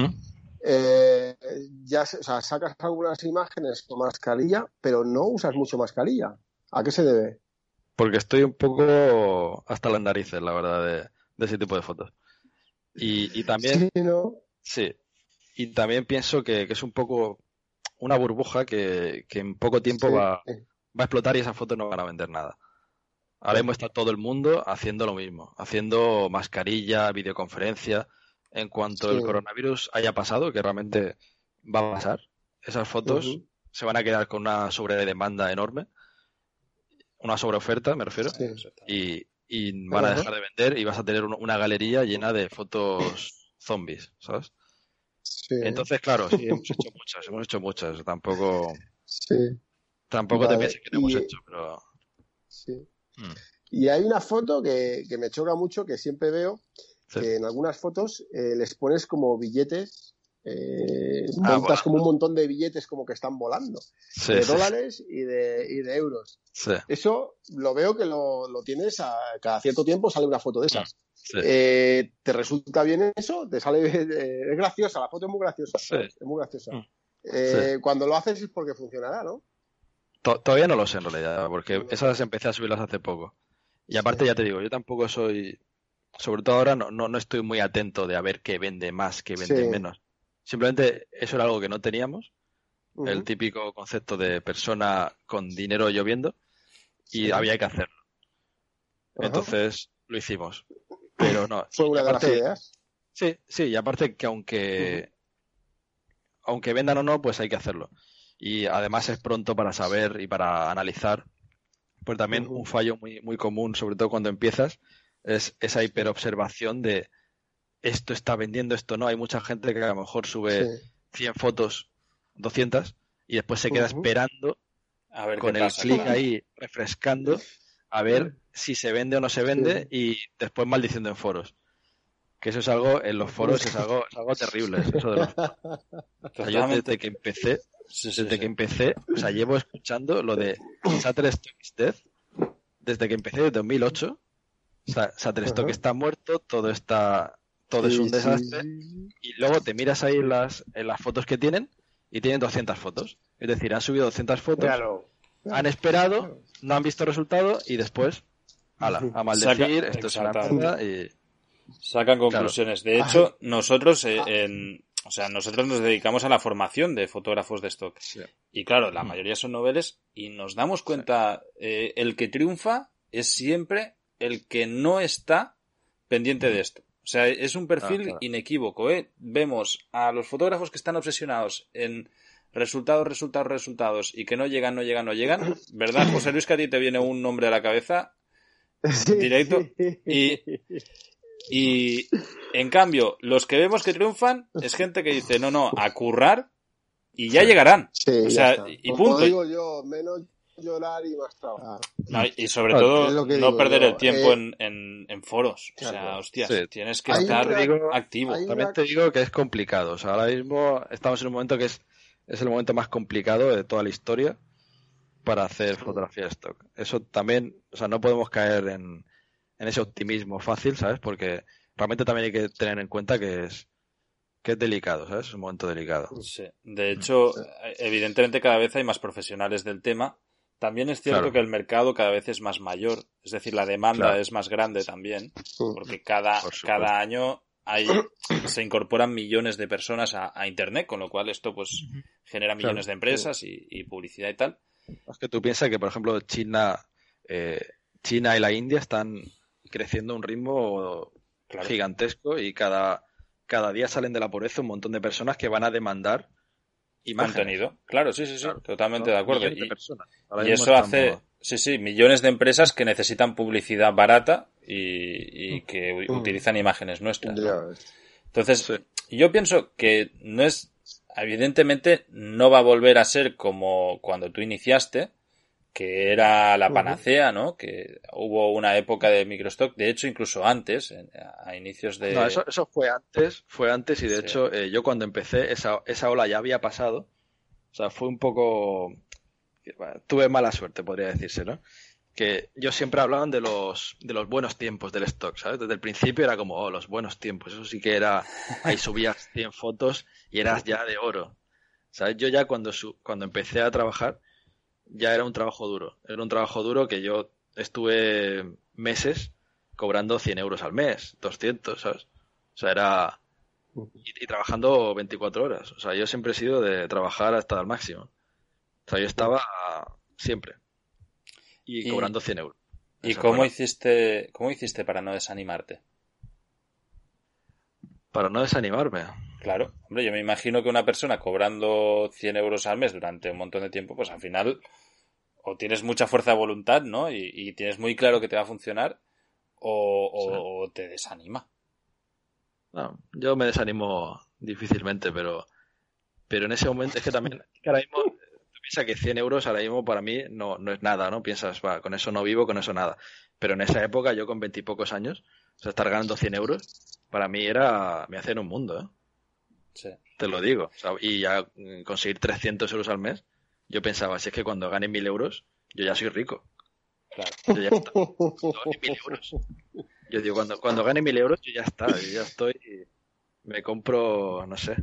C: sacas algunas imágenes con mascarilla, pero no usas mucho mascarilla. ¿A qué se debe?
B: Porque estoy un poco hasta las narices, la verdad, de ese tipo de fotos. Y también...
C: Sí, ¿no?
B: Sí. Y también pienso que es un poco una burbuja que en poco tiempo va a explotar y esas fotos no van a vender nada. Ahora mismo está todo el mundo haciendo lo mismo, haciendo mascarilla, videoconferencia. En cuanto el coronavirus haya pasado, que realmente va a pasar, esas fotos se van a quedar con una sobredemanda enorme, una sobreoferta, me refiero, y van a dejar de vender y vas a tener una galería llena de fotos zombies, ¿sabes?
C: Sí.
B: Entonces, claro, sí, hemos hecho muchas. Tampoco te pienses que no hemos hecho, pero...
C: Sí. Y hay una foto que me choca mucho, que siempre veo, que en algunas fotos les pones como billetes Montas como un montón de billetes como que están volando, de
B: sí,
C: dólares y de euros.
B: sí.
C: Eso lo veo que lo tienes cada cierto tiempo sale una foto de esas.
B: Sí.
C: ¿Te resulta bien eso? ¿Te sale? Es graciosa, la foto es muy graciosa.
B: Sí.
C: Es muy graciosa.
B: Sí.
C: Cuando lo haces es porque funcionará, ¿no?
B: Todavía no lo sé en realidad, porque esas empecé a subirlas hace poco. Y aparte ya te digo, yo tampoco soy, sobre todo ahora no estoy muy atento de a ver qué vende más, qué vende menos. Simplemente eso era algo que no teníamos, el típico concepto de persona con dinero lloviendo, y había que hacerlo. Entonces lo hicimos. Pero no.
C: Fue una de las ideas.
B: Sí, y aparte que aunque vendan o no, pues hay que hacerlo. Y además es pronto para saber y para analizar. Pues también un fallo muy, muy común, sobre todo cuando empiezas, es esa hiperobservación de esto está vendiendo, esto no. Hay mucha gente que a lo mejor sube 100 fotos, 200, y después se queda esperando
A: a ver
B: con el clic ahí refrescando a ver si se vende o no se vende y después maldiciendo en foros. Que eso es algo, en los foros es algo terrible. Eso de los... O sea, yo desde que empecé, o sea, llevo escuchando lo de Shutterstock is dead desde que empecé en 2008. O sea, Shutterstock está muerto, todo es un desastre. Y luego te miras ahí en las fotos que tienen y tienen 200 fotos. Es decir, han subido 200 fotos, han esperado, no han visto resultado y después, a maldecir, esto es una mierda y...
A: Sacan conclusiones. De hecho, nosotros nosotros nos dedicamos a la formación de fotógrafos de stock. Sí. Y claro, la mayoría son noveles y nos damos cuenta, el que triunfa es siempre el que no está pendiente de esto. O sea, es un perfil inequívoco, ¿eh? Vemos a los fotógrafos que están obsesionados en resultados y que no llegan. ¿Verdad, José Luis, que a ti te viene un nombre a la cabeza? Directo. Y en cambio, los que vemos que triunfan es gente que dice, no, a currar y ya llegarán.
C: Sí,
A: o sea, y punto.
C: Como digo yo, menos llorar y más trabajar.
A: No, y sobre todo, no perder el tiempo en foros. O sea, hostias, tienes que estar activo.
B: También te digo que es complicado. O sea, ahora mismo estamos en un momento que es el momento más complicado de toda la historia para hacer fotografía de stock. Eso también, o sea, no podemos caer en ese optimismo fácil, ¿sabes? Porque realmente también hay que tener en cuenta que es delicado, ¿sabes? Es un momento delicado.
A: Sí. De hecho, evidentemente cada vez hay más profesionales del tema. También es cierto que el mercado cada vez es más mayor. Es decir, la demanda es más grande también. Porque cada año se incorporan millones de personas a Internet, con lo cual esto pues genera millones de empresas y publicidad y tal.
B: Es que tú piensas que, por ejemplo, China y la India están creciendo a un ritmo gigantesco y cada día salen de la pobreza un montón de personas que van a demandar imágenes.
A: Contenido. Claro, sí, totalmente de acuerdo. Y
B: eso
A: hace, millones de empresas que necesitan publicidad barata y que utilizan imágenes nuestras, ¿no? Entonces, yo pienso que evidentemente no va a volver a ser como cuando tú iniciaste, que era la panacea, ¿no? Que hubo una época de microstock, de hecho incluso antes, a inicios de...
B: No, eso fue antes y de hecho yo cuando empecé esa ola ya había pasado, o sea, fue un poco... tuve mala suerte, podría decirse, ¿no? Que yo siempre hablaban de los buenos tiempos del stock, ¿sabes? Desde el principio era como, los buenos tiempos, eso sí que era, ahí subías 100 fotos y eras ya de oro, ¿sabes? Yo ya cuando empecé a trabajar ya era un trabajo duro que yo estuve meses cobrando 100 euros al mes, 200, ¿sabes? O sea, era... Y trabajando 24 horas. O sea, yo siempre he sido de trabajar hasta el máximo. O sea, yo estaba siempre. Y cobrando 100 euros.
A: ¿Y cómo hiciste para no desanimarte?
B: Para no desanimarme.
A: Claro, hombre, yo me imagino que una persona cobrando 100 euros al mes durante un montón de tiempo, pues al final o tienes mucha fuerza de voluntad, ¿no? Y tienes muy claro que te va a funcionar o te desanima.
B: No, yo me desanimo difícilmente, pero en ese momento es que también, ahora mismo, tú piensas que 100 euros ahora mismo para mí no es nada, ¿no? Piensas, va, con eso no vivo, con eso nada. Pero en esa época, yo con 20 y pocos años, o sea, estar ganando 100 euros, para mí me hacía un mundo, ¿eh?
A: Sí.
B: Te lo digo. O sea, y ya conseguir 300 euros al mes, yo pensaba, si es que cuando gane 1.000 euros, yo ya soy rico.
A: Claro.
B: Yo ya está. Cuando gane 1.000 euros. Yo digo, cuando gane 1.000 euros, yo ya está. Yo ya estoy. Me compro, no sé.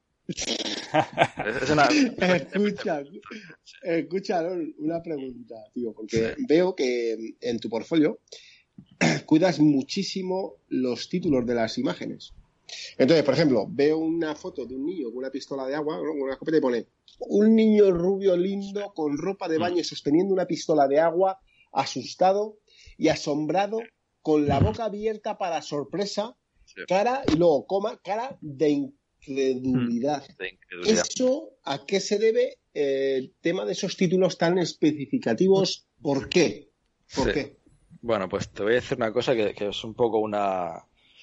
B: Es una...
C: Escucha, Aaron, una pregunta, tío, porque veo que en tu portfolio cuidas muchísimo los títulos de las imágenes. Entonces, por ejemplo, veo una foto de un niño con una pistola de agua, ¿no? Con una escopeta y pone un niño rubio lindo con ropa de baño sosteniendo una pistola de agua, asustado y asombrado, con la boca abierta para sorpresa, cara y luego coma, cara de incredulidad. ¿Eso a qué se debe? El tema de esos títulos tan especificativos, ¿por qué? ¿Por qué?
B: Bueno, pues te voy a decir una cosa que es un poco una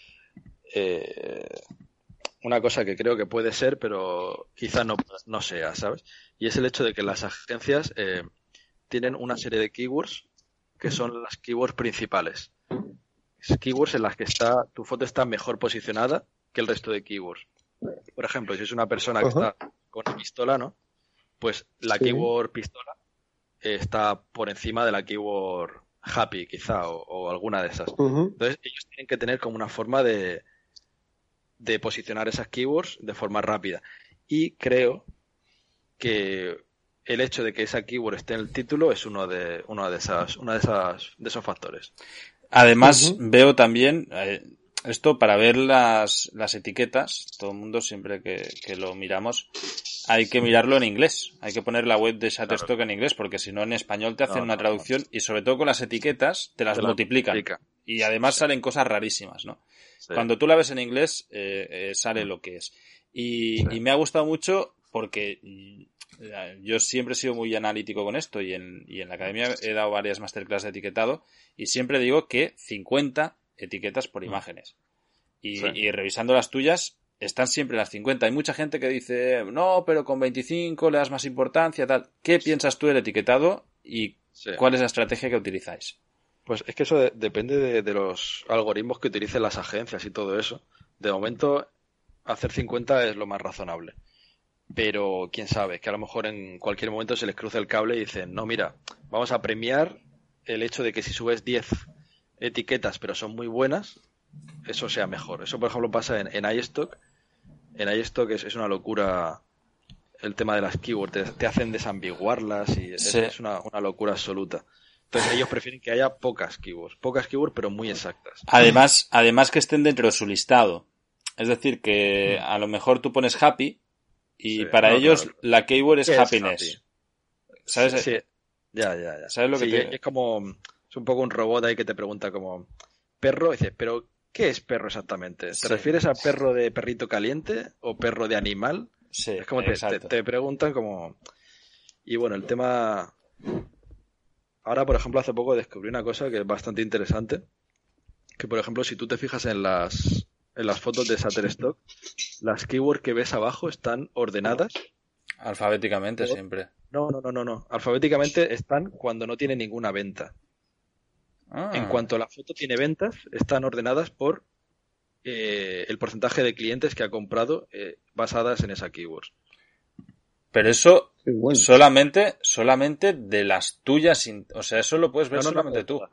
B: cosa que creo que puede ser, pero quizá no sea, ¿sabes? Y es el hecho de que las agencias tienen una serie de keywords que son las keywords principales. Keywords en las que tu foto está mejor posicionada que el resto de keywords. Por ejemplo, si es una persona que está con una pistola, ¿no? Pues la keyword pistola está por encima de la keyword happy, quizá, o alguna de esas. Entonces, ellos tienen que tener como una forma de posicionar esas keywords de forma rápida. Y creo que el hecho de que esa keyword esté en el título es uno de esos factores.
A: Además, veo también esto para ver las etiquetas. Todo el mundo siempre que lo miramos hay que mirarlo en inglés. Hay que poner la web de Shutterstock en inglés, porque si no en español te hacen una traducción y sobre todo con las etiquetas te las multiplican. Y además salen cosas rarísimas, ¿no? Sí. Cuando tú la ves en inglés sale lo que es. Y me ha gustado mucho porque yo siempre he sido muy analítico con esto y en la academia he dado varias masterclass de etiquetado y siempre digo que 50 etiquetas por imágenes. Y revisando las tuyas están siempre las 50. Hay mucha gente que dice, no, pero con 25 le das más importancia, tal. ¿Qué piensas tú del etiquetado y cuál es la estrategia que utilizáis?
B: Pues es que eso depende de los algoritmos que utilicen las agencias y todo eso. De momento, hacer 50 es lo más razonable. Pero quién sabe, que a lo mejor en cualquier momento se les cruza el cable y dicen, no, mira, vamos a premiar el hecho de que si subes 10 etiquetas pero son muy buenas, eso sea mejor. Eso, por ejemplo, pasa en iStock. En iStock es una locura el tema de las keywords, te hacen desambiguarlas y es una locura absoluta. Entonces ellos prefieren que haya pocas keywords pero muy exactas.
A: Además que estén dentro de su listado. Es decir, que a lo mejor tú pones happy y para ellos la keyword es happiness.
B: Happy?
A: ¿Sabes?
B: Sí. Ya.
A: ¿Sabes lo que
B: es como, es un poco un robot ahí que te pregunta como, perro, y dices, pero ¿qué es perro exactamente? ¿Te refieres a perro de perrito caliente o perro de animal?
A: Sí,
B: es como te preguntan como... Y bueno, el tema... Ahora, por ejemplo, hace poco descubrí una cosa que es bastante interesante, que por ejemplo, si tú te fijas en las fotos de Shutterstock, las keywords que ves abajo están ordenadas
A: alfabéticamente siempre.
B: No. Alfabéticamente están cuando no tiene ninguna venta. En cuanto la foto tiene ventas, están ordenadas por el porcentaje de clientes que ha comprado basadas en esa keyword.
A: Pero eso solamente de las tuyas, o sea, eso lo puedes ver solamente tú.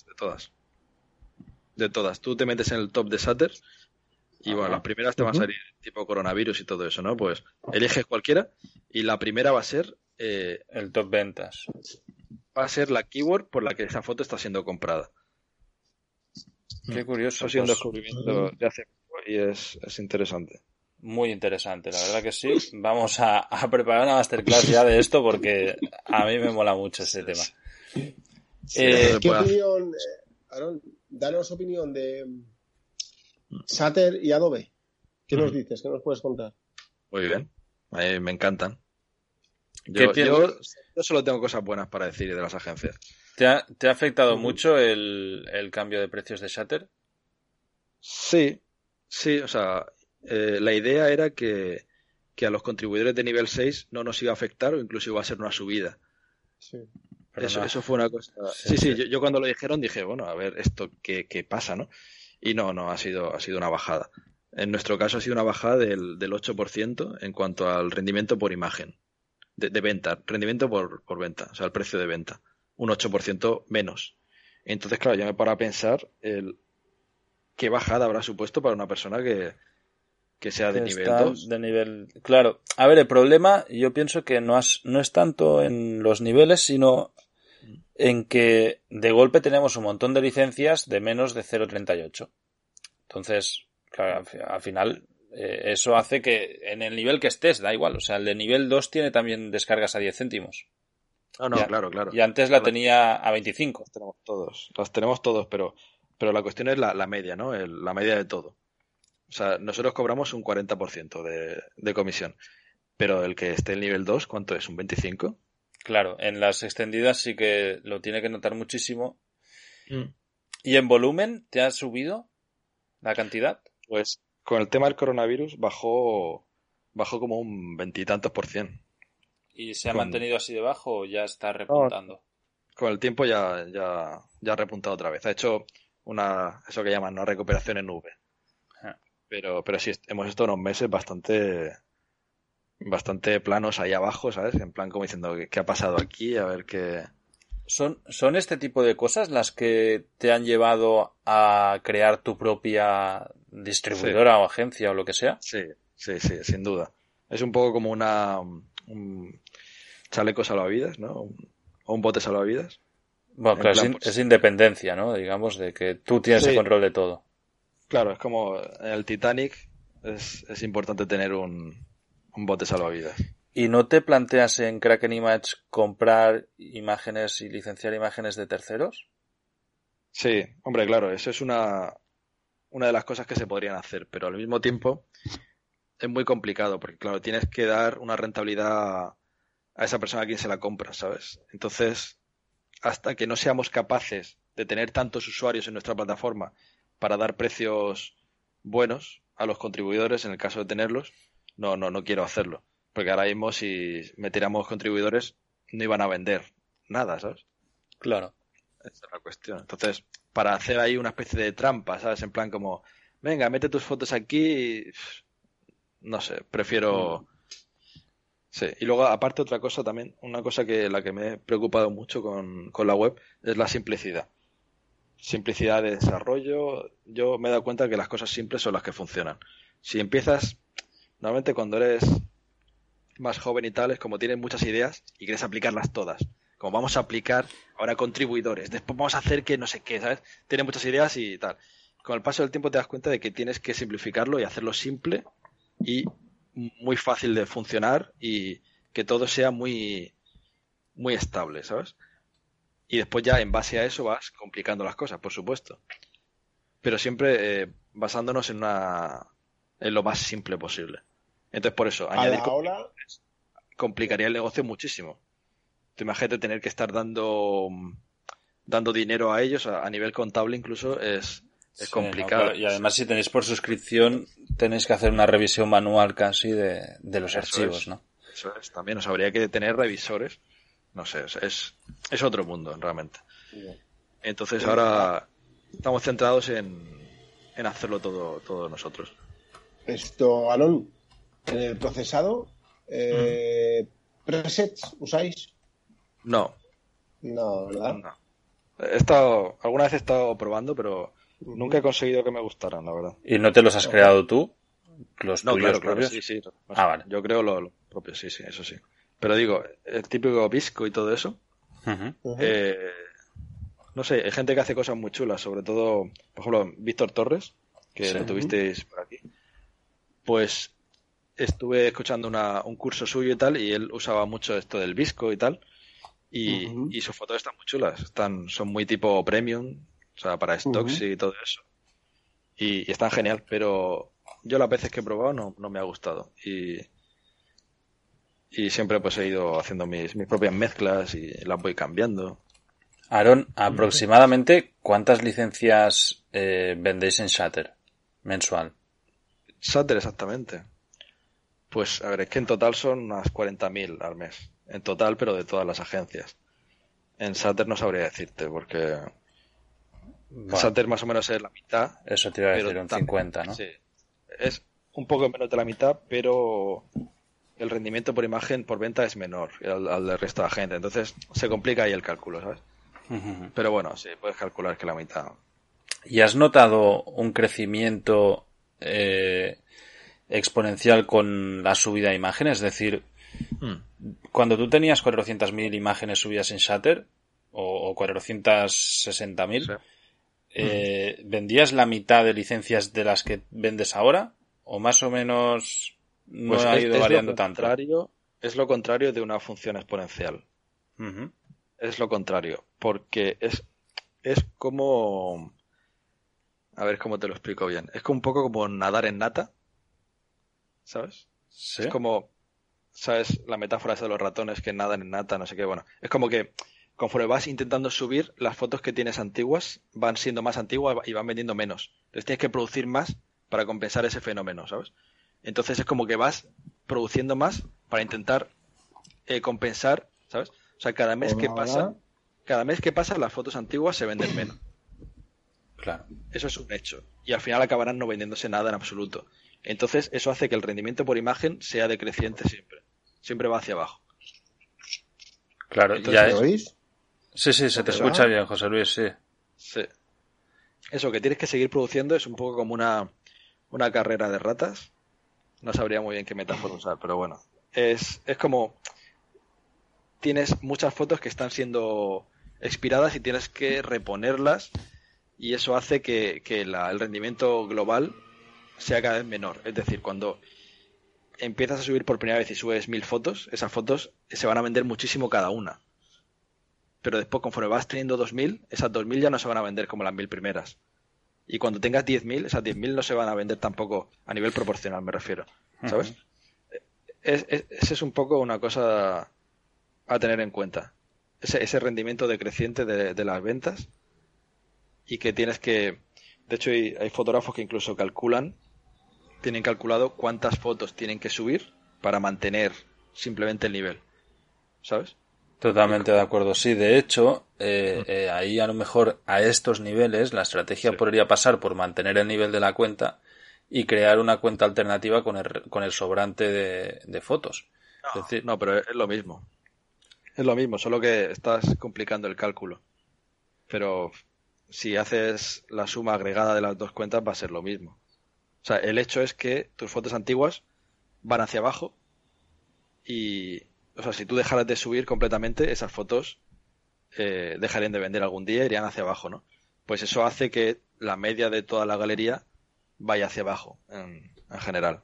B: De todas. Tú te metes en el top de Shutter y bueno, las primeras te van a salir tipo coronavirus y todo eso, ¿no? Pues eliges cualquiera y la primera va a ser
A: el top ventas.
B: Va a ser la keyword por la que esa foto está siendo comprada.
A: Qué curioso.
B: Eso ha sido un descubrimiento de hace poco y es interesante.
A: Muy interesante, la verdad que sí. Vamos a preparar una masterclass ya de esto porque a mí me mola mucho este tema.
C: ¿Qué opinión, Aaron? Danos opinión de Shutter y Adobe. ¿Qué nos dices? ¿Qué nos puedes contar?
B: Muy bien, me encantan. Yo solo tengo cosas buenas para decir de las agencias.
A: ¿Te ha afectado mucho el cambio de precios de Shutter?
B: Sí, o sea, la idea era que a los contribuidores de nivel 6 no nos iba a afectar o incluso iba a ser una subida.
C: Sí.
B: Eso fue una cosa... Sí. Yo cuando lo dijeron dije, bueno, a ver, esto qué pasa, ¿no? Y no, ha sido una bajada. En nuestro caso ha sido una bajada del 8% en cuanto al rendimiento por imagen de venta, rendimiento por venta, o sea, el precio de venta, un 8% menos. Entonces, claro, yo me paro a pensar qué bajada habrá supuesto para una persona que sea de nivel 2.
A: De nivel... Claro, a ver, el problema yo pienso que no es tanto en los niveles, sino en que de golpe tenemos un montón de licencias de menos de 0.38. Entonces, claro, al final eso hace que en el nivel que estés, da igual, o sea, el de nivel 2 tiene también descargas a 10 céntimos.
B: No, claro.
A: Y antes la tenía a 25.
B: Las tenemos todos, pero la cuestión es la media, ¿no? La media de todo. O sea, nosotros cobramos un 40% de comisión, pero el que esté en nivel 2, ¿cuánto es? ¿Un 25%?
A: Claro, en las extendidas sí que lo tiene que notar muchísimo. ¿Y en volumen te ha subido la cantidad?
B: Pues con el tema del coronavirus bajó como un 20 y tantos %.
A: ¿Y se ha mantenido así de bajo o ya está repuntando?
B: No, con el tiempo ya ha repuntado otra vez. Ha hecho eso que llaman una recuperación en V. Pero sí, hemos estado unos meses bastante planos ahí abajo, ¿sabes? En plan como diciendo, ¿qué ha pasado aquí? A ver qué...
A: ¿Son este tipo de cosas las que te han llevado a crear tu propia distribuidora o agencia o lo que sea?
B: Sí, sin duda. Es un poco como un chaleco salvavidas, ¿no? O un bote salvavidas.
A: Bueno, claro, es independencia, ¿no? Digamos, de que tú tienes el control de todo.
B: Claro, es como en el Titanic es importante tener un bote salvavidas.
A: ¿Y no te planteas en Kraken Image comprar imágenes y licenciar imágenes de terceros?
B: Sí, hombre, claro, eso es una de las cosas que se podrían hacer, pero al mismo tiempo es muy complicado, porque claro, tienes que dar una rentabilidad a esa persona a quien se la compra, ¿sabes? Entonces, hasta que no seamos capaces de tener tantos usuarios en nuestra plataforma para dar precios buenos a los contribuidores, en el caso de tenerlos, no quiero hacerlo. Porque ahora mismo si metiéramos contribuidores no iban a vender nada, ¿sabes?
A: Claro.
B: Esa es la cuestión. Entonces, para hacer ahí una especie de trampa, ¿sabes? En plan como, venga, mete tus fotos aquí y... No sé, prefiero... Sí, y luego aparte otra cosa también, una cosa la que me he preocupado mucho con la web es la simplicidad. Simplicidad de desarrollo. Yo me he dado cuenta que las cosas simples son las que funcionan. Si empiezas, normalmente cuando eres más joven y tal, es como tienes muchas ideas y quieres aplicarlas todas. Como vamos a aplicar ahora contribuidores, después vamos a hacer que no sé qué, ¿sabes? Tienes muchas ideas y tal. Con el paso del tiempo te das cuenta de que tienes que simplificarlo y hacerlo simple y muy fácil de funcionar y que todo sea muy, muy estable, ¿sabes? Y después ya en base a eso vas complicando las cosas, por supuesto. Pero siempre basándonos en lo más simple posible. Entonces, por eso, añadir complicaría el negocio muchísimo. Tú imagínate tener que estar dando dinero a ellos, a nivel contable incluso, es complicado.
A: No, claro. Y además, si tenéis por suscripción, tenéis que hacer una revisión manual casi de los archivos, ¿no?
B: Eso es, también os habría que tener revisores. No sé, es otro mundo, realmente. Entonces ahora estamos centrados en hacerlo todo nosotros.
C: Alon, en el procesado, ¿presets usáis?
B: No,
C: ¿verdad?
B: No. Alguna vez he estado probando, pero nunca he conseguido que me gustaran, la verdad.
A: ¿Y no te los has creado tú? ¿Los tuyos propios?
B: Sí.
A: Vale.
B: Yo creo lo propio, sí, eso sí. Pero digo, el típico Visco y todo eso, no sé, hay gente que hace cosas muy chulas, sobre todo, por ejemplo, Víctor Torres, que lo tuvisteis por aquí. Pues estuve escuchando un curso suyo y tal, y él usaba mucho esto del Visco y tal, y sus fotos están muy chulas, son muy tipo premium, o sea, para stocks y todo eso. Y están genial, pero yo las veces que he probado no me ha gustado. Y siempre pues he ido haciendo mis propias mezclas y las voy cambiando.
A: Aarón, aproximadamente ¿cuántas licencias vendéis en Shutter mensual?
B: Shutter, exactamente. Pues a ver, es que en total son unas 40.000 al mes. En total, pero de todas las agencias. En Shutter no sabría decirte, porque Shutter más o menos es la mitad.
A: Eso te iba a decir, un 50, ¿no?
B: Sí. es un poco menos de la mitad, pero el rendimiento por imagen por venta es menor al del resto de la gente. Entonces se complica ahí el cálculo, ¿sabes? Pero bueno, sí, puedes calcular que la mitad.
A: ¿Y has notado un crecimiento exponencial con la subida de imágenes? Es decir, cuando tú tenías 400.000 imágenes subidas en Shutter o 460.000, sí. ¿Vendías la mitad de licencias de las que vendes ahora? ¿O más o menos no
B: pues
A: ha ido variando tanto?
B: Es lo contrario de una función exponencial. Es lo contrario, porque es como... A ver cómo te lo explico bien. Es como un poco como nadar en nata, ¿sabes?
A: ¿Sí?
B: Es como, ¿sabes? La metáfora esa de los ratones que nadan en nata, no sé qué. Bueno, es como que conforme vas intentando subir, las fotos que tienes antiguas van siendo más antiguas y van vendiendo menos. Entonces tienes que producir más para compensar ese fenómeno, ¿sabes? Entonces es como que vas produciendo más para intentar compensar, ¿sabes? O sea, cada mes que pasa, las fotos antiguas se venden menos.
A: Claro.
B: Eso es un hecho. Y al final acabarán no vendiéndose nada en absoluto. Entonces, eso hace que el rendimiento por imagen sea decreciente siempre. Siempre va hacia abajo.
A: Claro,
C: entonces,
A: ya
C: ¿lo oís?
A: Sí, se te escucha bien, José Luis, sí.
B: Sí. Eso, que tienes que seguir produciendo es un poco como una carrera de ratas. No sabría muy bien qué metáfora usar, pero bueno. Es como... Tienes muchas fotos que están siendo expiradas y tienes que reponerlas. Y eso hace que el rendimiento global sea cada vez menor. Es decir, cuando empiezas a subir por primera vez y subes 1000 fotos, esas fotos se van a vender muchísimo cada una. Pero después, conforme vas teniendo 2000, esas 2000 ya no se van a vender como las 1000 primeras. Y cuando tengas 10.000, esas 10.000 no se van a vender tampoco a nivel proporcional, me refiero. ¿Sabes? Esa es un poco una cosa a tener en cuenta. Ese rendimiento decreciente de las ventas. Y que tienes que... De hecho, hay fotógrafos que incluso tienen calculado cuántas fotos tienen que subir para mantener simplemente el nivel. ¿Sabes?
A: Totalmente de acuerdo. Sí, de hecho, ahí a lo mejor a estos niveles la estrategia podría pasar por mantener el nivel de la cuenta y crear una cuenta alternativa con el sobrante de fotos.
B: No, es decir, no, pero es lo mismo. Es lo mismo, solo que estás complicando el cálculo. Pero... si haces la suma agregada de las dos cuentas va a ser lo mismo. O sea, el hecho es que tus fotos antiguas van hacia abajo y, o sea, si tú dejaras de subir completamente, esas fotos dejarían de vender algún día y irían hacia abajo, ¿no? Pues eso hace que la media de toda la galería vaya hacia abajo en general.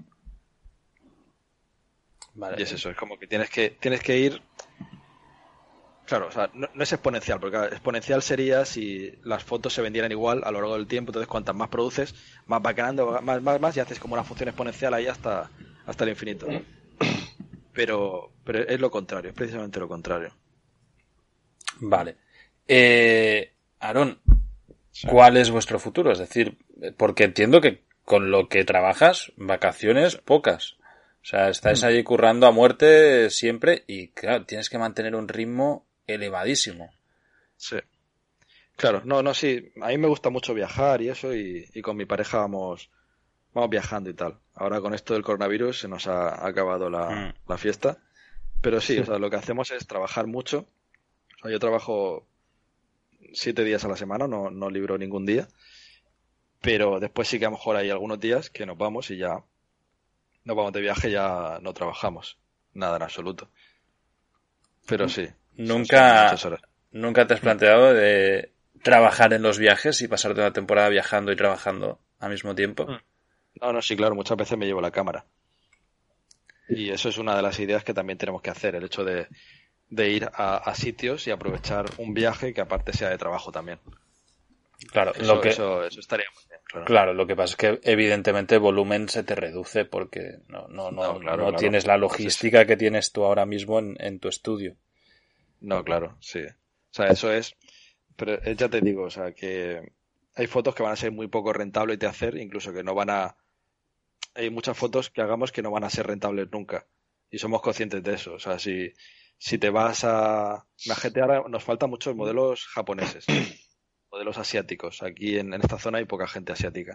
B: Vale. Y es eso, es como que tienes que ir... Claro, o sea, no es exponencial, porque exponencial sería si las fotos se vendieran igual a lo largo del tiempo, entonces cuantas más produces, más va ganando, más, y haces como una función exponencial ahí hasta el infinito. Pero es lo contrario, es precisamente lo contrario.
A: Vale. Aarón, ¿cuál es vuestro futuro? Es decir, porque entiendo que con lo que trabajas, vacaciones pocas. O sea, estáis ahí currando a muerte siempre y, claro, tienes que mantener un ritmo elevadísimo.
B: Sí. Claro, no, sí. A mí me gusta mucho viajar y eso, y con mi pareja vamos viajando y tal. Ahora con esto del coronavirus se nos ha acabado la fiesta. Pero sí, o sea, lo que hacemos es trabajar mucho. O sea, yo trabajo 7 días a la semana, no libro ningún día. Pero después sí que a lo mejor hay algunos días que nos vamos y ya nos vamos de viaje, ya no trabajamos. Nada en absoluto. Pero sí.
A: ¿Nunca te has planteado de trabajar en los viajes y pasarte una temporada viajando y trabajando al mismo tiempo?
B: No, sí, claro, muchas veces me llevo la cámara. Y eso es una de las ideas que también tenemos que hacer, el hecho de ir a sitios y aprovechar un viaje que aparte sea de trabajo también.
A: Claro,
B: eso estaría muy bien.
A: Claro, lo que pasa es que evidentemente el volumen se te reduce porque no tienes la logística que tienes tú ahora mismo en tu estudio.
B: No, claro, sí. O sea, eso es... Pero ya te digo, o sea, que hay fotos que van a ser muy poco rentables de hacer, incluso que no van a... Hay muchas fotos que hagamos que no van a ser rentables nunca. Y somos conscientes de eso. O sea, si te vas a... La gente ahora nos faltan muchos modelos japoneses, modelos asiáticos. Aquí en esta zona hay poca gente asiática.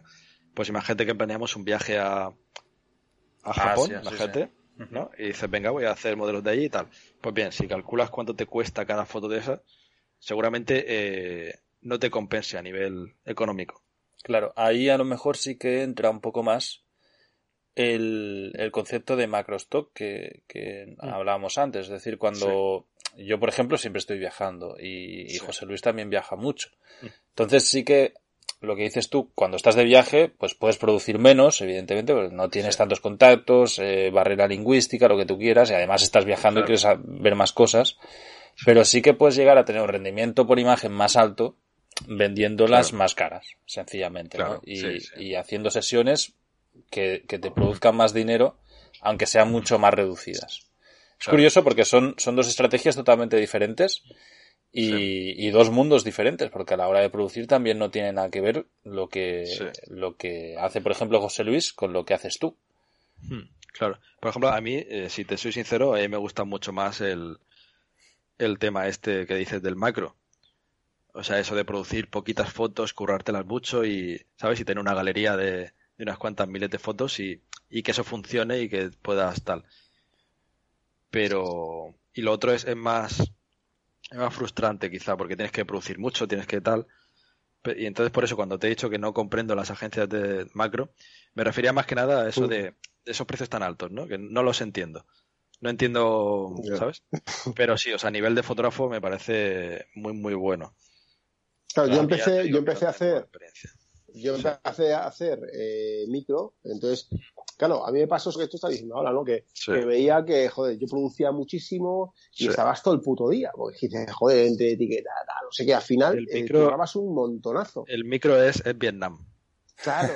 B: Pues imagínate que planeamos un viaje a Japón,
A: sí,
B: imagínate,
A: sí.
B: ¿no? Y dices, venga, voy a hacer modelos de allí y tal. Pues bien, si calculas cuánto te cuesta cada foto de esas, seguramente no te compense a nivel económico.
A: Claro, ahí a lo mejor sí que entra un poco más el concepto de macrostock que hablábamos antes. Es decir, cuando yo, por ejemplo, siempre estoy viajando y José Luis también viaja mucho. Entonces sí que lo que dices tú, cuando estás de viaje, pues puedes producir menos, evidentemente, porque no tienes tantos contactos, barrera lingüística, lo que tú quieras, y además estás viajando y quieres ver más cosas. Pero sí que puedes llegar a tener un rendimiento por imagen más alto vendiéndolas más caras, sencillamente, ¿no? Y haciendo sesiones que te produzcan más dinero, aunque sean mucho más reducidas. Es curioso porque son dos estrategias totalmente diferentes y dos mundos diferentes, porque a la hora de producir también no tiene nada que ver lo que hace, por ejemplo, José Luis con lo que haces tú.
B: Claro. Por ejemplo, a mí, si te soy sincero, a mí me gusta mucho más el tema este que dices del macro. O sea, eso de producir poquitas fotos, currártelas mucho y, ¿sabes? Y tener una galería de unas cuantas miles de fotos y que eso funcione y que puedas tal. Pero... Y lo otro es más frustrante quizá, porque tienes que producir mucho, tienes que tal. Y entonces por eso cuando te he dicho que no comprendo las agencias de macro, me refería más que nada a eso de esos precios tan altos, ¿no? Que no los entiendo. No entiendo, ¿sabes? Pero sí, o sea, a nivel de fotógrafo me parece muy, muy bueno.
C: Claro, yo empecé a hacer micro, entonces, claro, a mí me pasó eso que tú estás diciendo ahora, ¿no? Que veía que, joder, yo producía muchísimo y estabas todo el puto día, porque dices, joder, entre etiqueta, no sé qué, al final tú grabas un montonazo.
B: El micro es Vietnam.
C: Claro.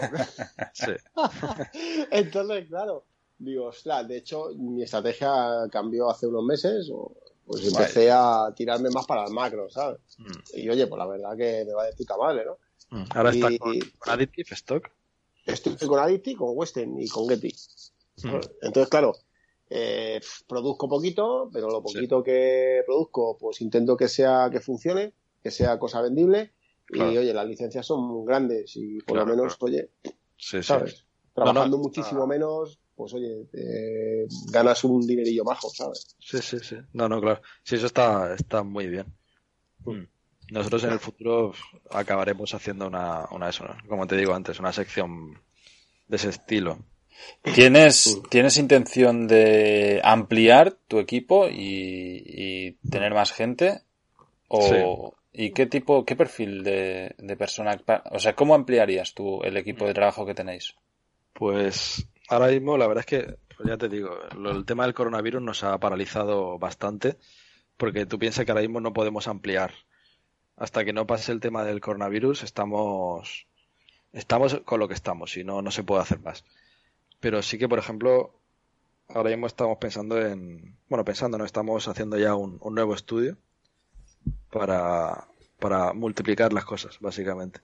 C: Entonces, claro, digo, ostras, de hecho, mi estrategia cambió hace unos meses, pues empecé a tirarme más para el macro, ¿sabes? Y oye, pues la verdad que me va de puta madre, ¿no?
B: Ahora está con Additive Stock.
C: Estoy con Additive, con Western y con Getty. Entonces, claro, produzco poquito, pero lo poquito que produzco, pues intento que funcione, que sea cosa vendible. Claro. Y oye, las licencias son grandes y por lo menos, oye, ¿sabes? Trabajando muchísimo menos, pues oye, ganas un dinerillo majo, ¿sabes?
B: Sí. No, claro. Sí, eso está muy bien. Nosotros en el futuro acabaremos haciendo una eso, ¿no? Como te digo antes, una sección de ese estilo.
A: ¿Tienes intención de ampliar tu equipo y tener más gente? ¿Y qué perfil de persona? O sea, ¿cómo ampliarías tú el equipo de trabajo que tenéis?
B: Pues ahora mismo la verdad es que, pues ya te digo, el tema del coronavirus nos ha paralizado bastante porque tú piensas que ahora mismo no podemos ampliar. Hasta que no pase el tema del coronavirus estamos con lo que estamos y no se puede hacer más. Pero sí que, por ejemplo, ahora mismo estamos pensando no estamos haciendo ya un nuevo estudio para multiplicar las cosas, básicamente.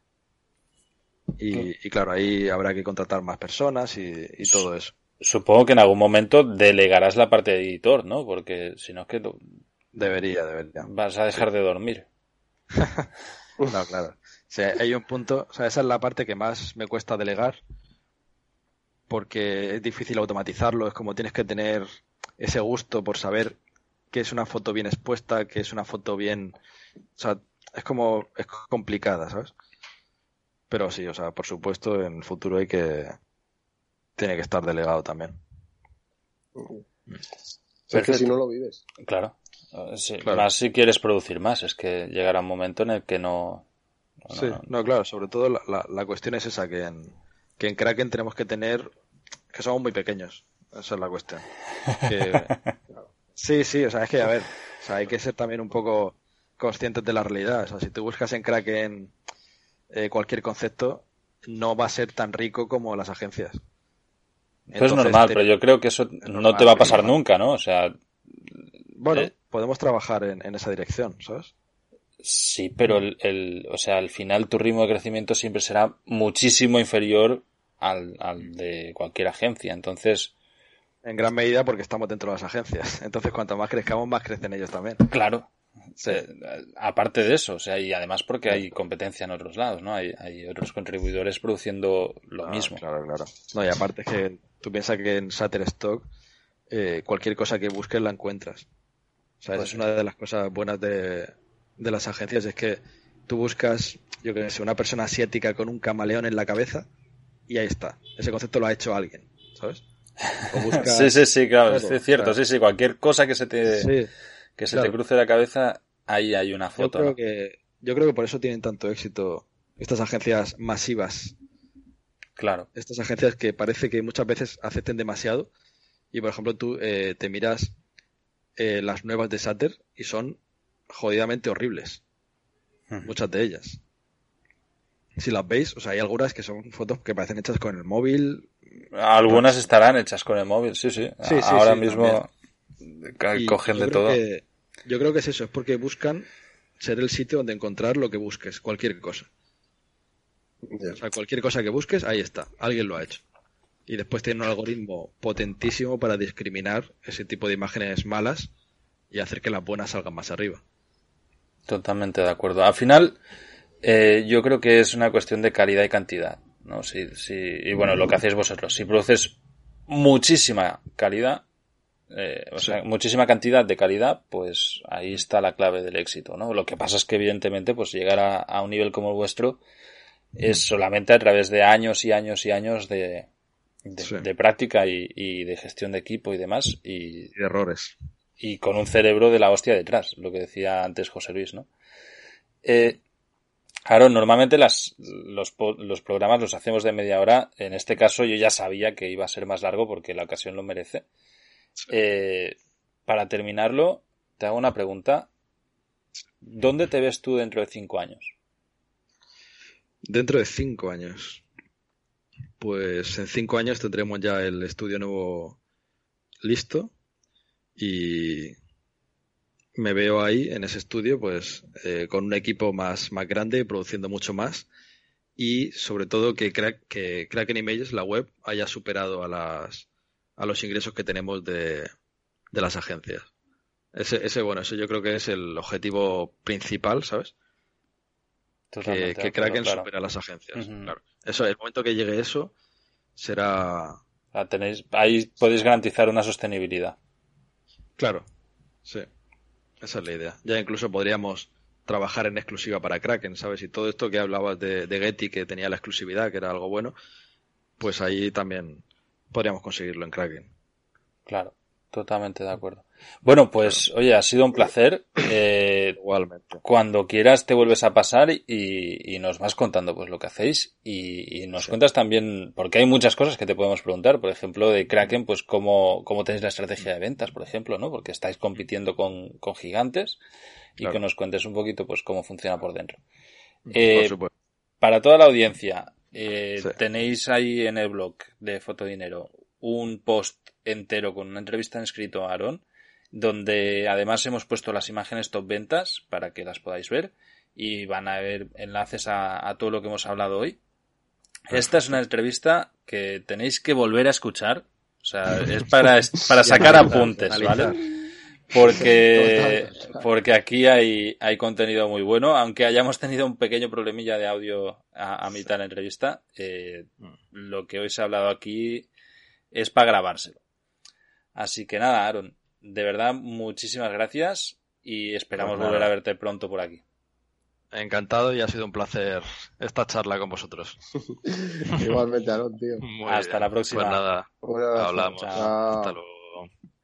B: Y claro, ahí habrá que contratar más personas y todo eso.
A: Supongo que en algún momento delegarás la parte de editor, ¿no? Porque si no es que
B: debería.
A: Vas a dejar de dormir.
B: No, claro. O sea, hay un punto, o sea, esa es la parte que más me cuesta delegar porque es difícil automatizarlo, es como tienes que tener ese gusto por saber qué es una foto bien expuesta, qué es una foto bien... O sea, es complicada, ¿sabes? Pero sí, o sea, por supuesto, en el futuro tiene que estar delegado también.
C: Es que si no lo vives.
A: Claro. Sí, claro. Más si quieres producir más, es que llegará un momento en el que no...
B: claro, sobre todo la cuestión es esa, que en Kraken tenemos que tener... que somos muy pequeños, esa es la cuestión. Sí, o sea, es que, a ver, o sea, hay que ser también un poco conscientes de la realidad. O sea, si tú buscas en Kraken cualquier concepto, no va a ser tan rico como las agencias.
A: Pues es normal, pero yo creo que eso no te va a pasar nunca, ¿no? O sea...
B: Bueno, podemos trabajar en esa dirección, ¿sabes?
A: Sí, pero o sea, al final tu ritmo de crecimiento siempre será muchísimo inferior al de cualquier agencia. Entonces...
B: En gran medida porque estamos dentro de las agencias. Entonces, cuanto más crezcamos, más crecen ellos también.
A: Claro. Sí. Aparte de eso, o sea, y además porque hay competencia en otros lados, ¿no? Hay otros contribuidores produciendo lo mismo.
B: Claro. No, y aparte es que tú piensas que en Shutterstock cualquier cosa que busques la encuentras. O sea,
A: Pues
B: esa es una de las cosas buenas de las agencias, es que tú buscas, yo qué sé, una persona asiática con un camaleón en la cabeza y ahí está. Ese concepto lo ha hecho alguien, ¿sabes?
A: O buscas sí, claro, todo, es cierto, claro. Sí, cualquier cosa que se te te cruce la cabeza, ahí hay una foto.
B: Yo creo que por eso tienen tanto éxito estas agencias masivas.
A: Claro.
B: Estas agencias que parece que muchas veces acepten demasiado y, por ejemplo, tú te miras las nuevas de Shutter y son jodidamente horribles. Muchas de ellas. Si las veis, o sea, hay algunas que son fotos que parecen hechas con el móvil.
A: Algunas estarán hechas con el móvil, sí. Ahora mismo cogen de todo.
B: Yo creo que es eso, es porque buscan ser el sitio donde encontrar lo que busques, cualquier cosa. O sea, cualquier cosa que busques, ahí está, alguien lo ha hecho. Y después tiene un algoritmo potentísimo para discriminar ese tipo de imágenes malas y hacer que las buenas salgan más arriba.
A: Totalmente de acuerdo. Al final, yo creo que es una cuestión de calidad y cantidad, ¿no? Y bueno, lo que hacéis vosotros. Si produces muchísima calidad, sea, muchísima cantidad de calidad, pues ahí está la clave del éxito, ¿no? Lo que pasa es que evidentemente, pues llegar a un nivel como el vuestro es solamente a través de años y años y años de práctica y de gestión de equipo y demás. Y
B: de errores.
A: Y con un cerebro de la hostia detrás, lo que decía antes José Luis, ¿no? Claro, normalmente los programas los hacemos de media hora. En este caso yo ya sabía que iba a ser más largo porque la ocasión lo merece. Para terminarlo, te hago una pregunta. ¿Dónde te ves tú dentro de 5 años?
B: Dentro de 5 años. Pues en 5 años tendremos ya el estudio nuevo listo y me veo ahí en ese estudio pues con un equipo más grande, produciendo mucho más y sobre todo que Kraken Images, la web, haya superado a los ingresos que tenemos de las agencias. Eso yo creo que es el objetivo principal, ¿sabes? Que Kraken supera a las agencias. Uh-huh. Claro. Eso, el momento que llegue eso será...
A: Ahí podéis garantizar una sostenibilidad.
B: Claro, sí. Esa es la idea. Ya incluso podríamos trabajar en exclusiva para Kraken, ¿sabes? Y todo esto que hablabas de Getty, que tenía la exclusividad, que era algo bueno, pues ahí también podríamos conseguirlo en Kraken.
A: Claro, totalmente de acuerdo. Bueno, pues, claro. Oye, ha sido un placer.
B: Igualmente.
A: Cuando quieras te vuelves a pasar y nos vas contando pues lo que hacéis y nos cuentas también, porque hay muchas cosas que te podemos preguntar, por ejemplo, de Kraken, pues cómo tenéis la estrategia de ventas, por ejemplo, ¿no? Porque estáis compitiendo con gigantes y claro. Que nos cuentes un poquito pues cómo funciona por dentro.
B: Por supuesto.
A: Para toda la audiencia, tenéis ahí en el blog de Fotodinero un post entero con una entrevista en escrito a Aarón, donde además hemos puesto las imágenes top ventas para que las podáis ver y van a haber enlaces a todo lo que hemos hablado hoy. Esta es una entrevista que tenéis que volver a escuchar, o sea, es para sacar apuntes, ¿vale? Porque aquí hay contenido muy bueno, aunque hayamos tenido un pequeño problemilla de audio a mitad de la entrevista, lo que hoy se ha hablado aquí es para grabárselo. Así que nada, Aaron, de verdad, muchísimas gracias y esperamos volver a verte pronto por aquí.
B: Encantado y ha sido un placer esta charla con vosotros.
C: Igualmente, Aaron, tío.
A: Hasta la próxima.
B: Pues nada, hablamos.
C: Chao.
B: Hasta luego.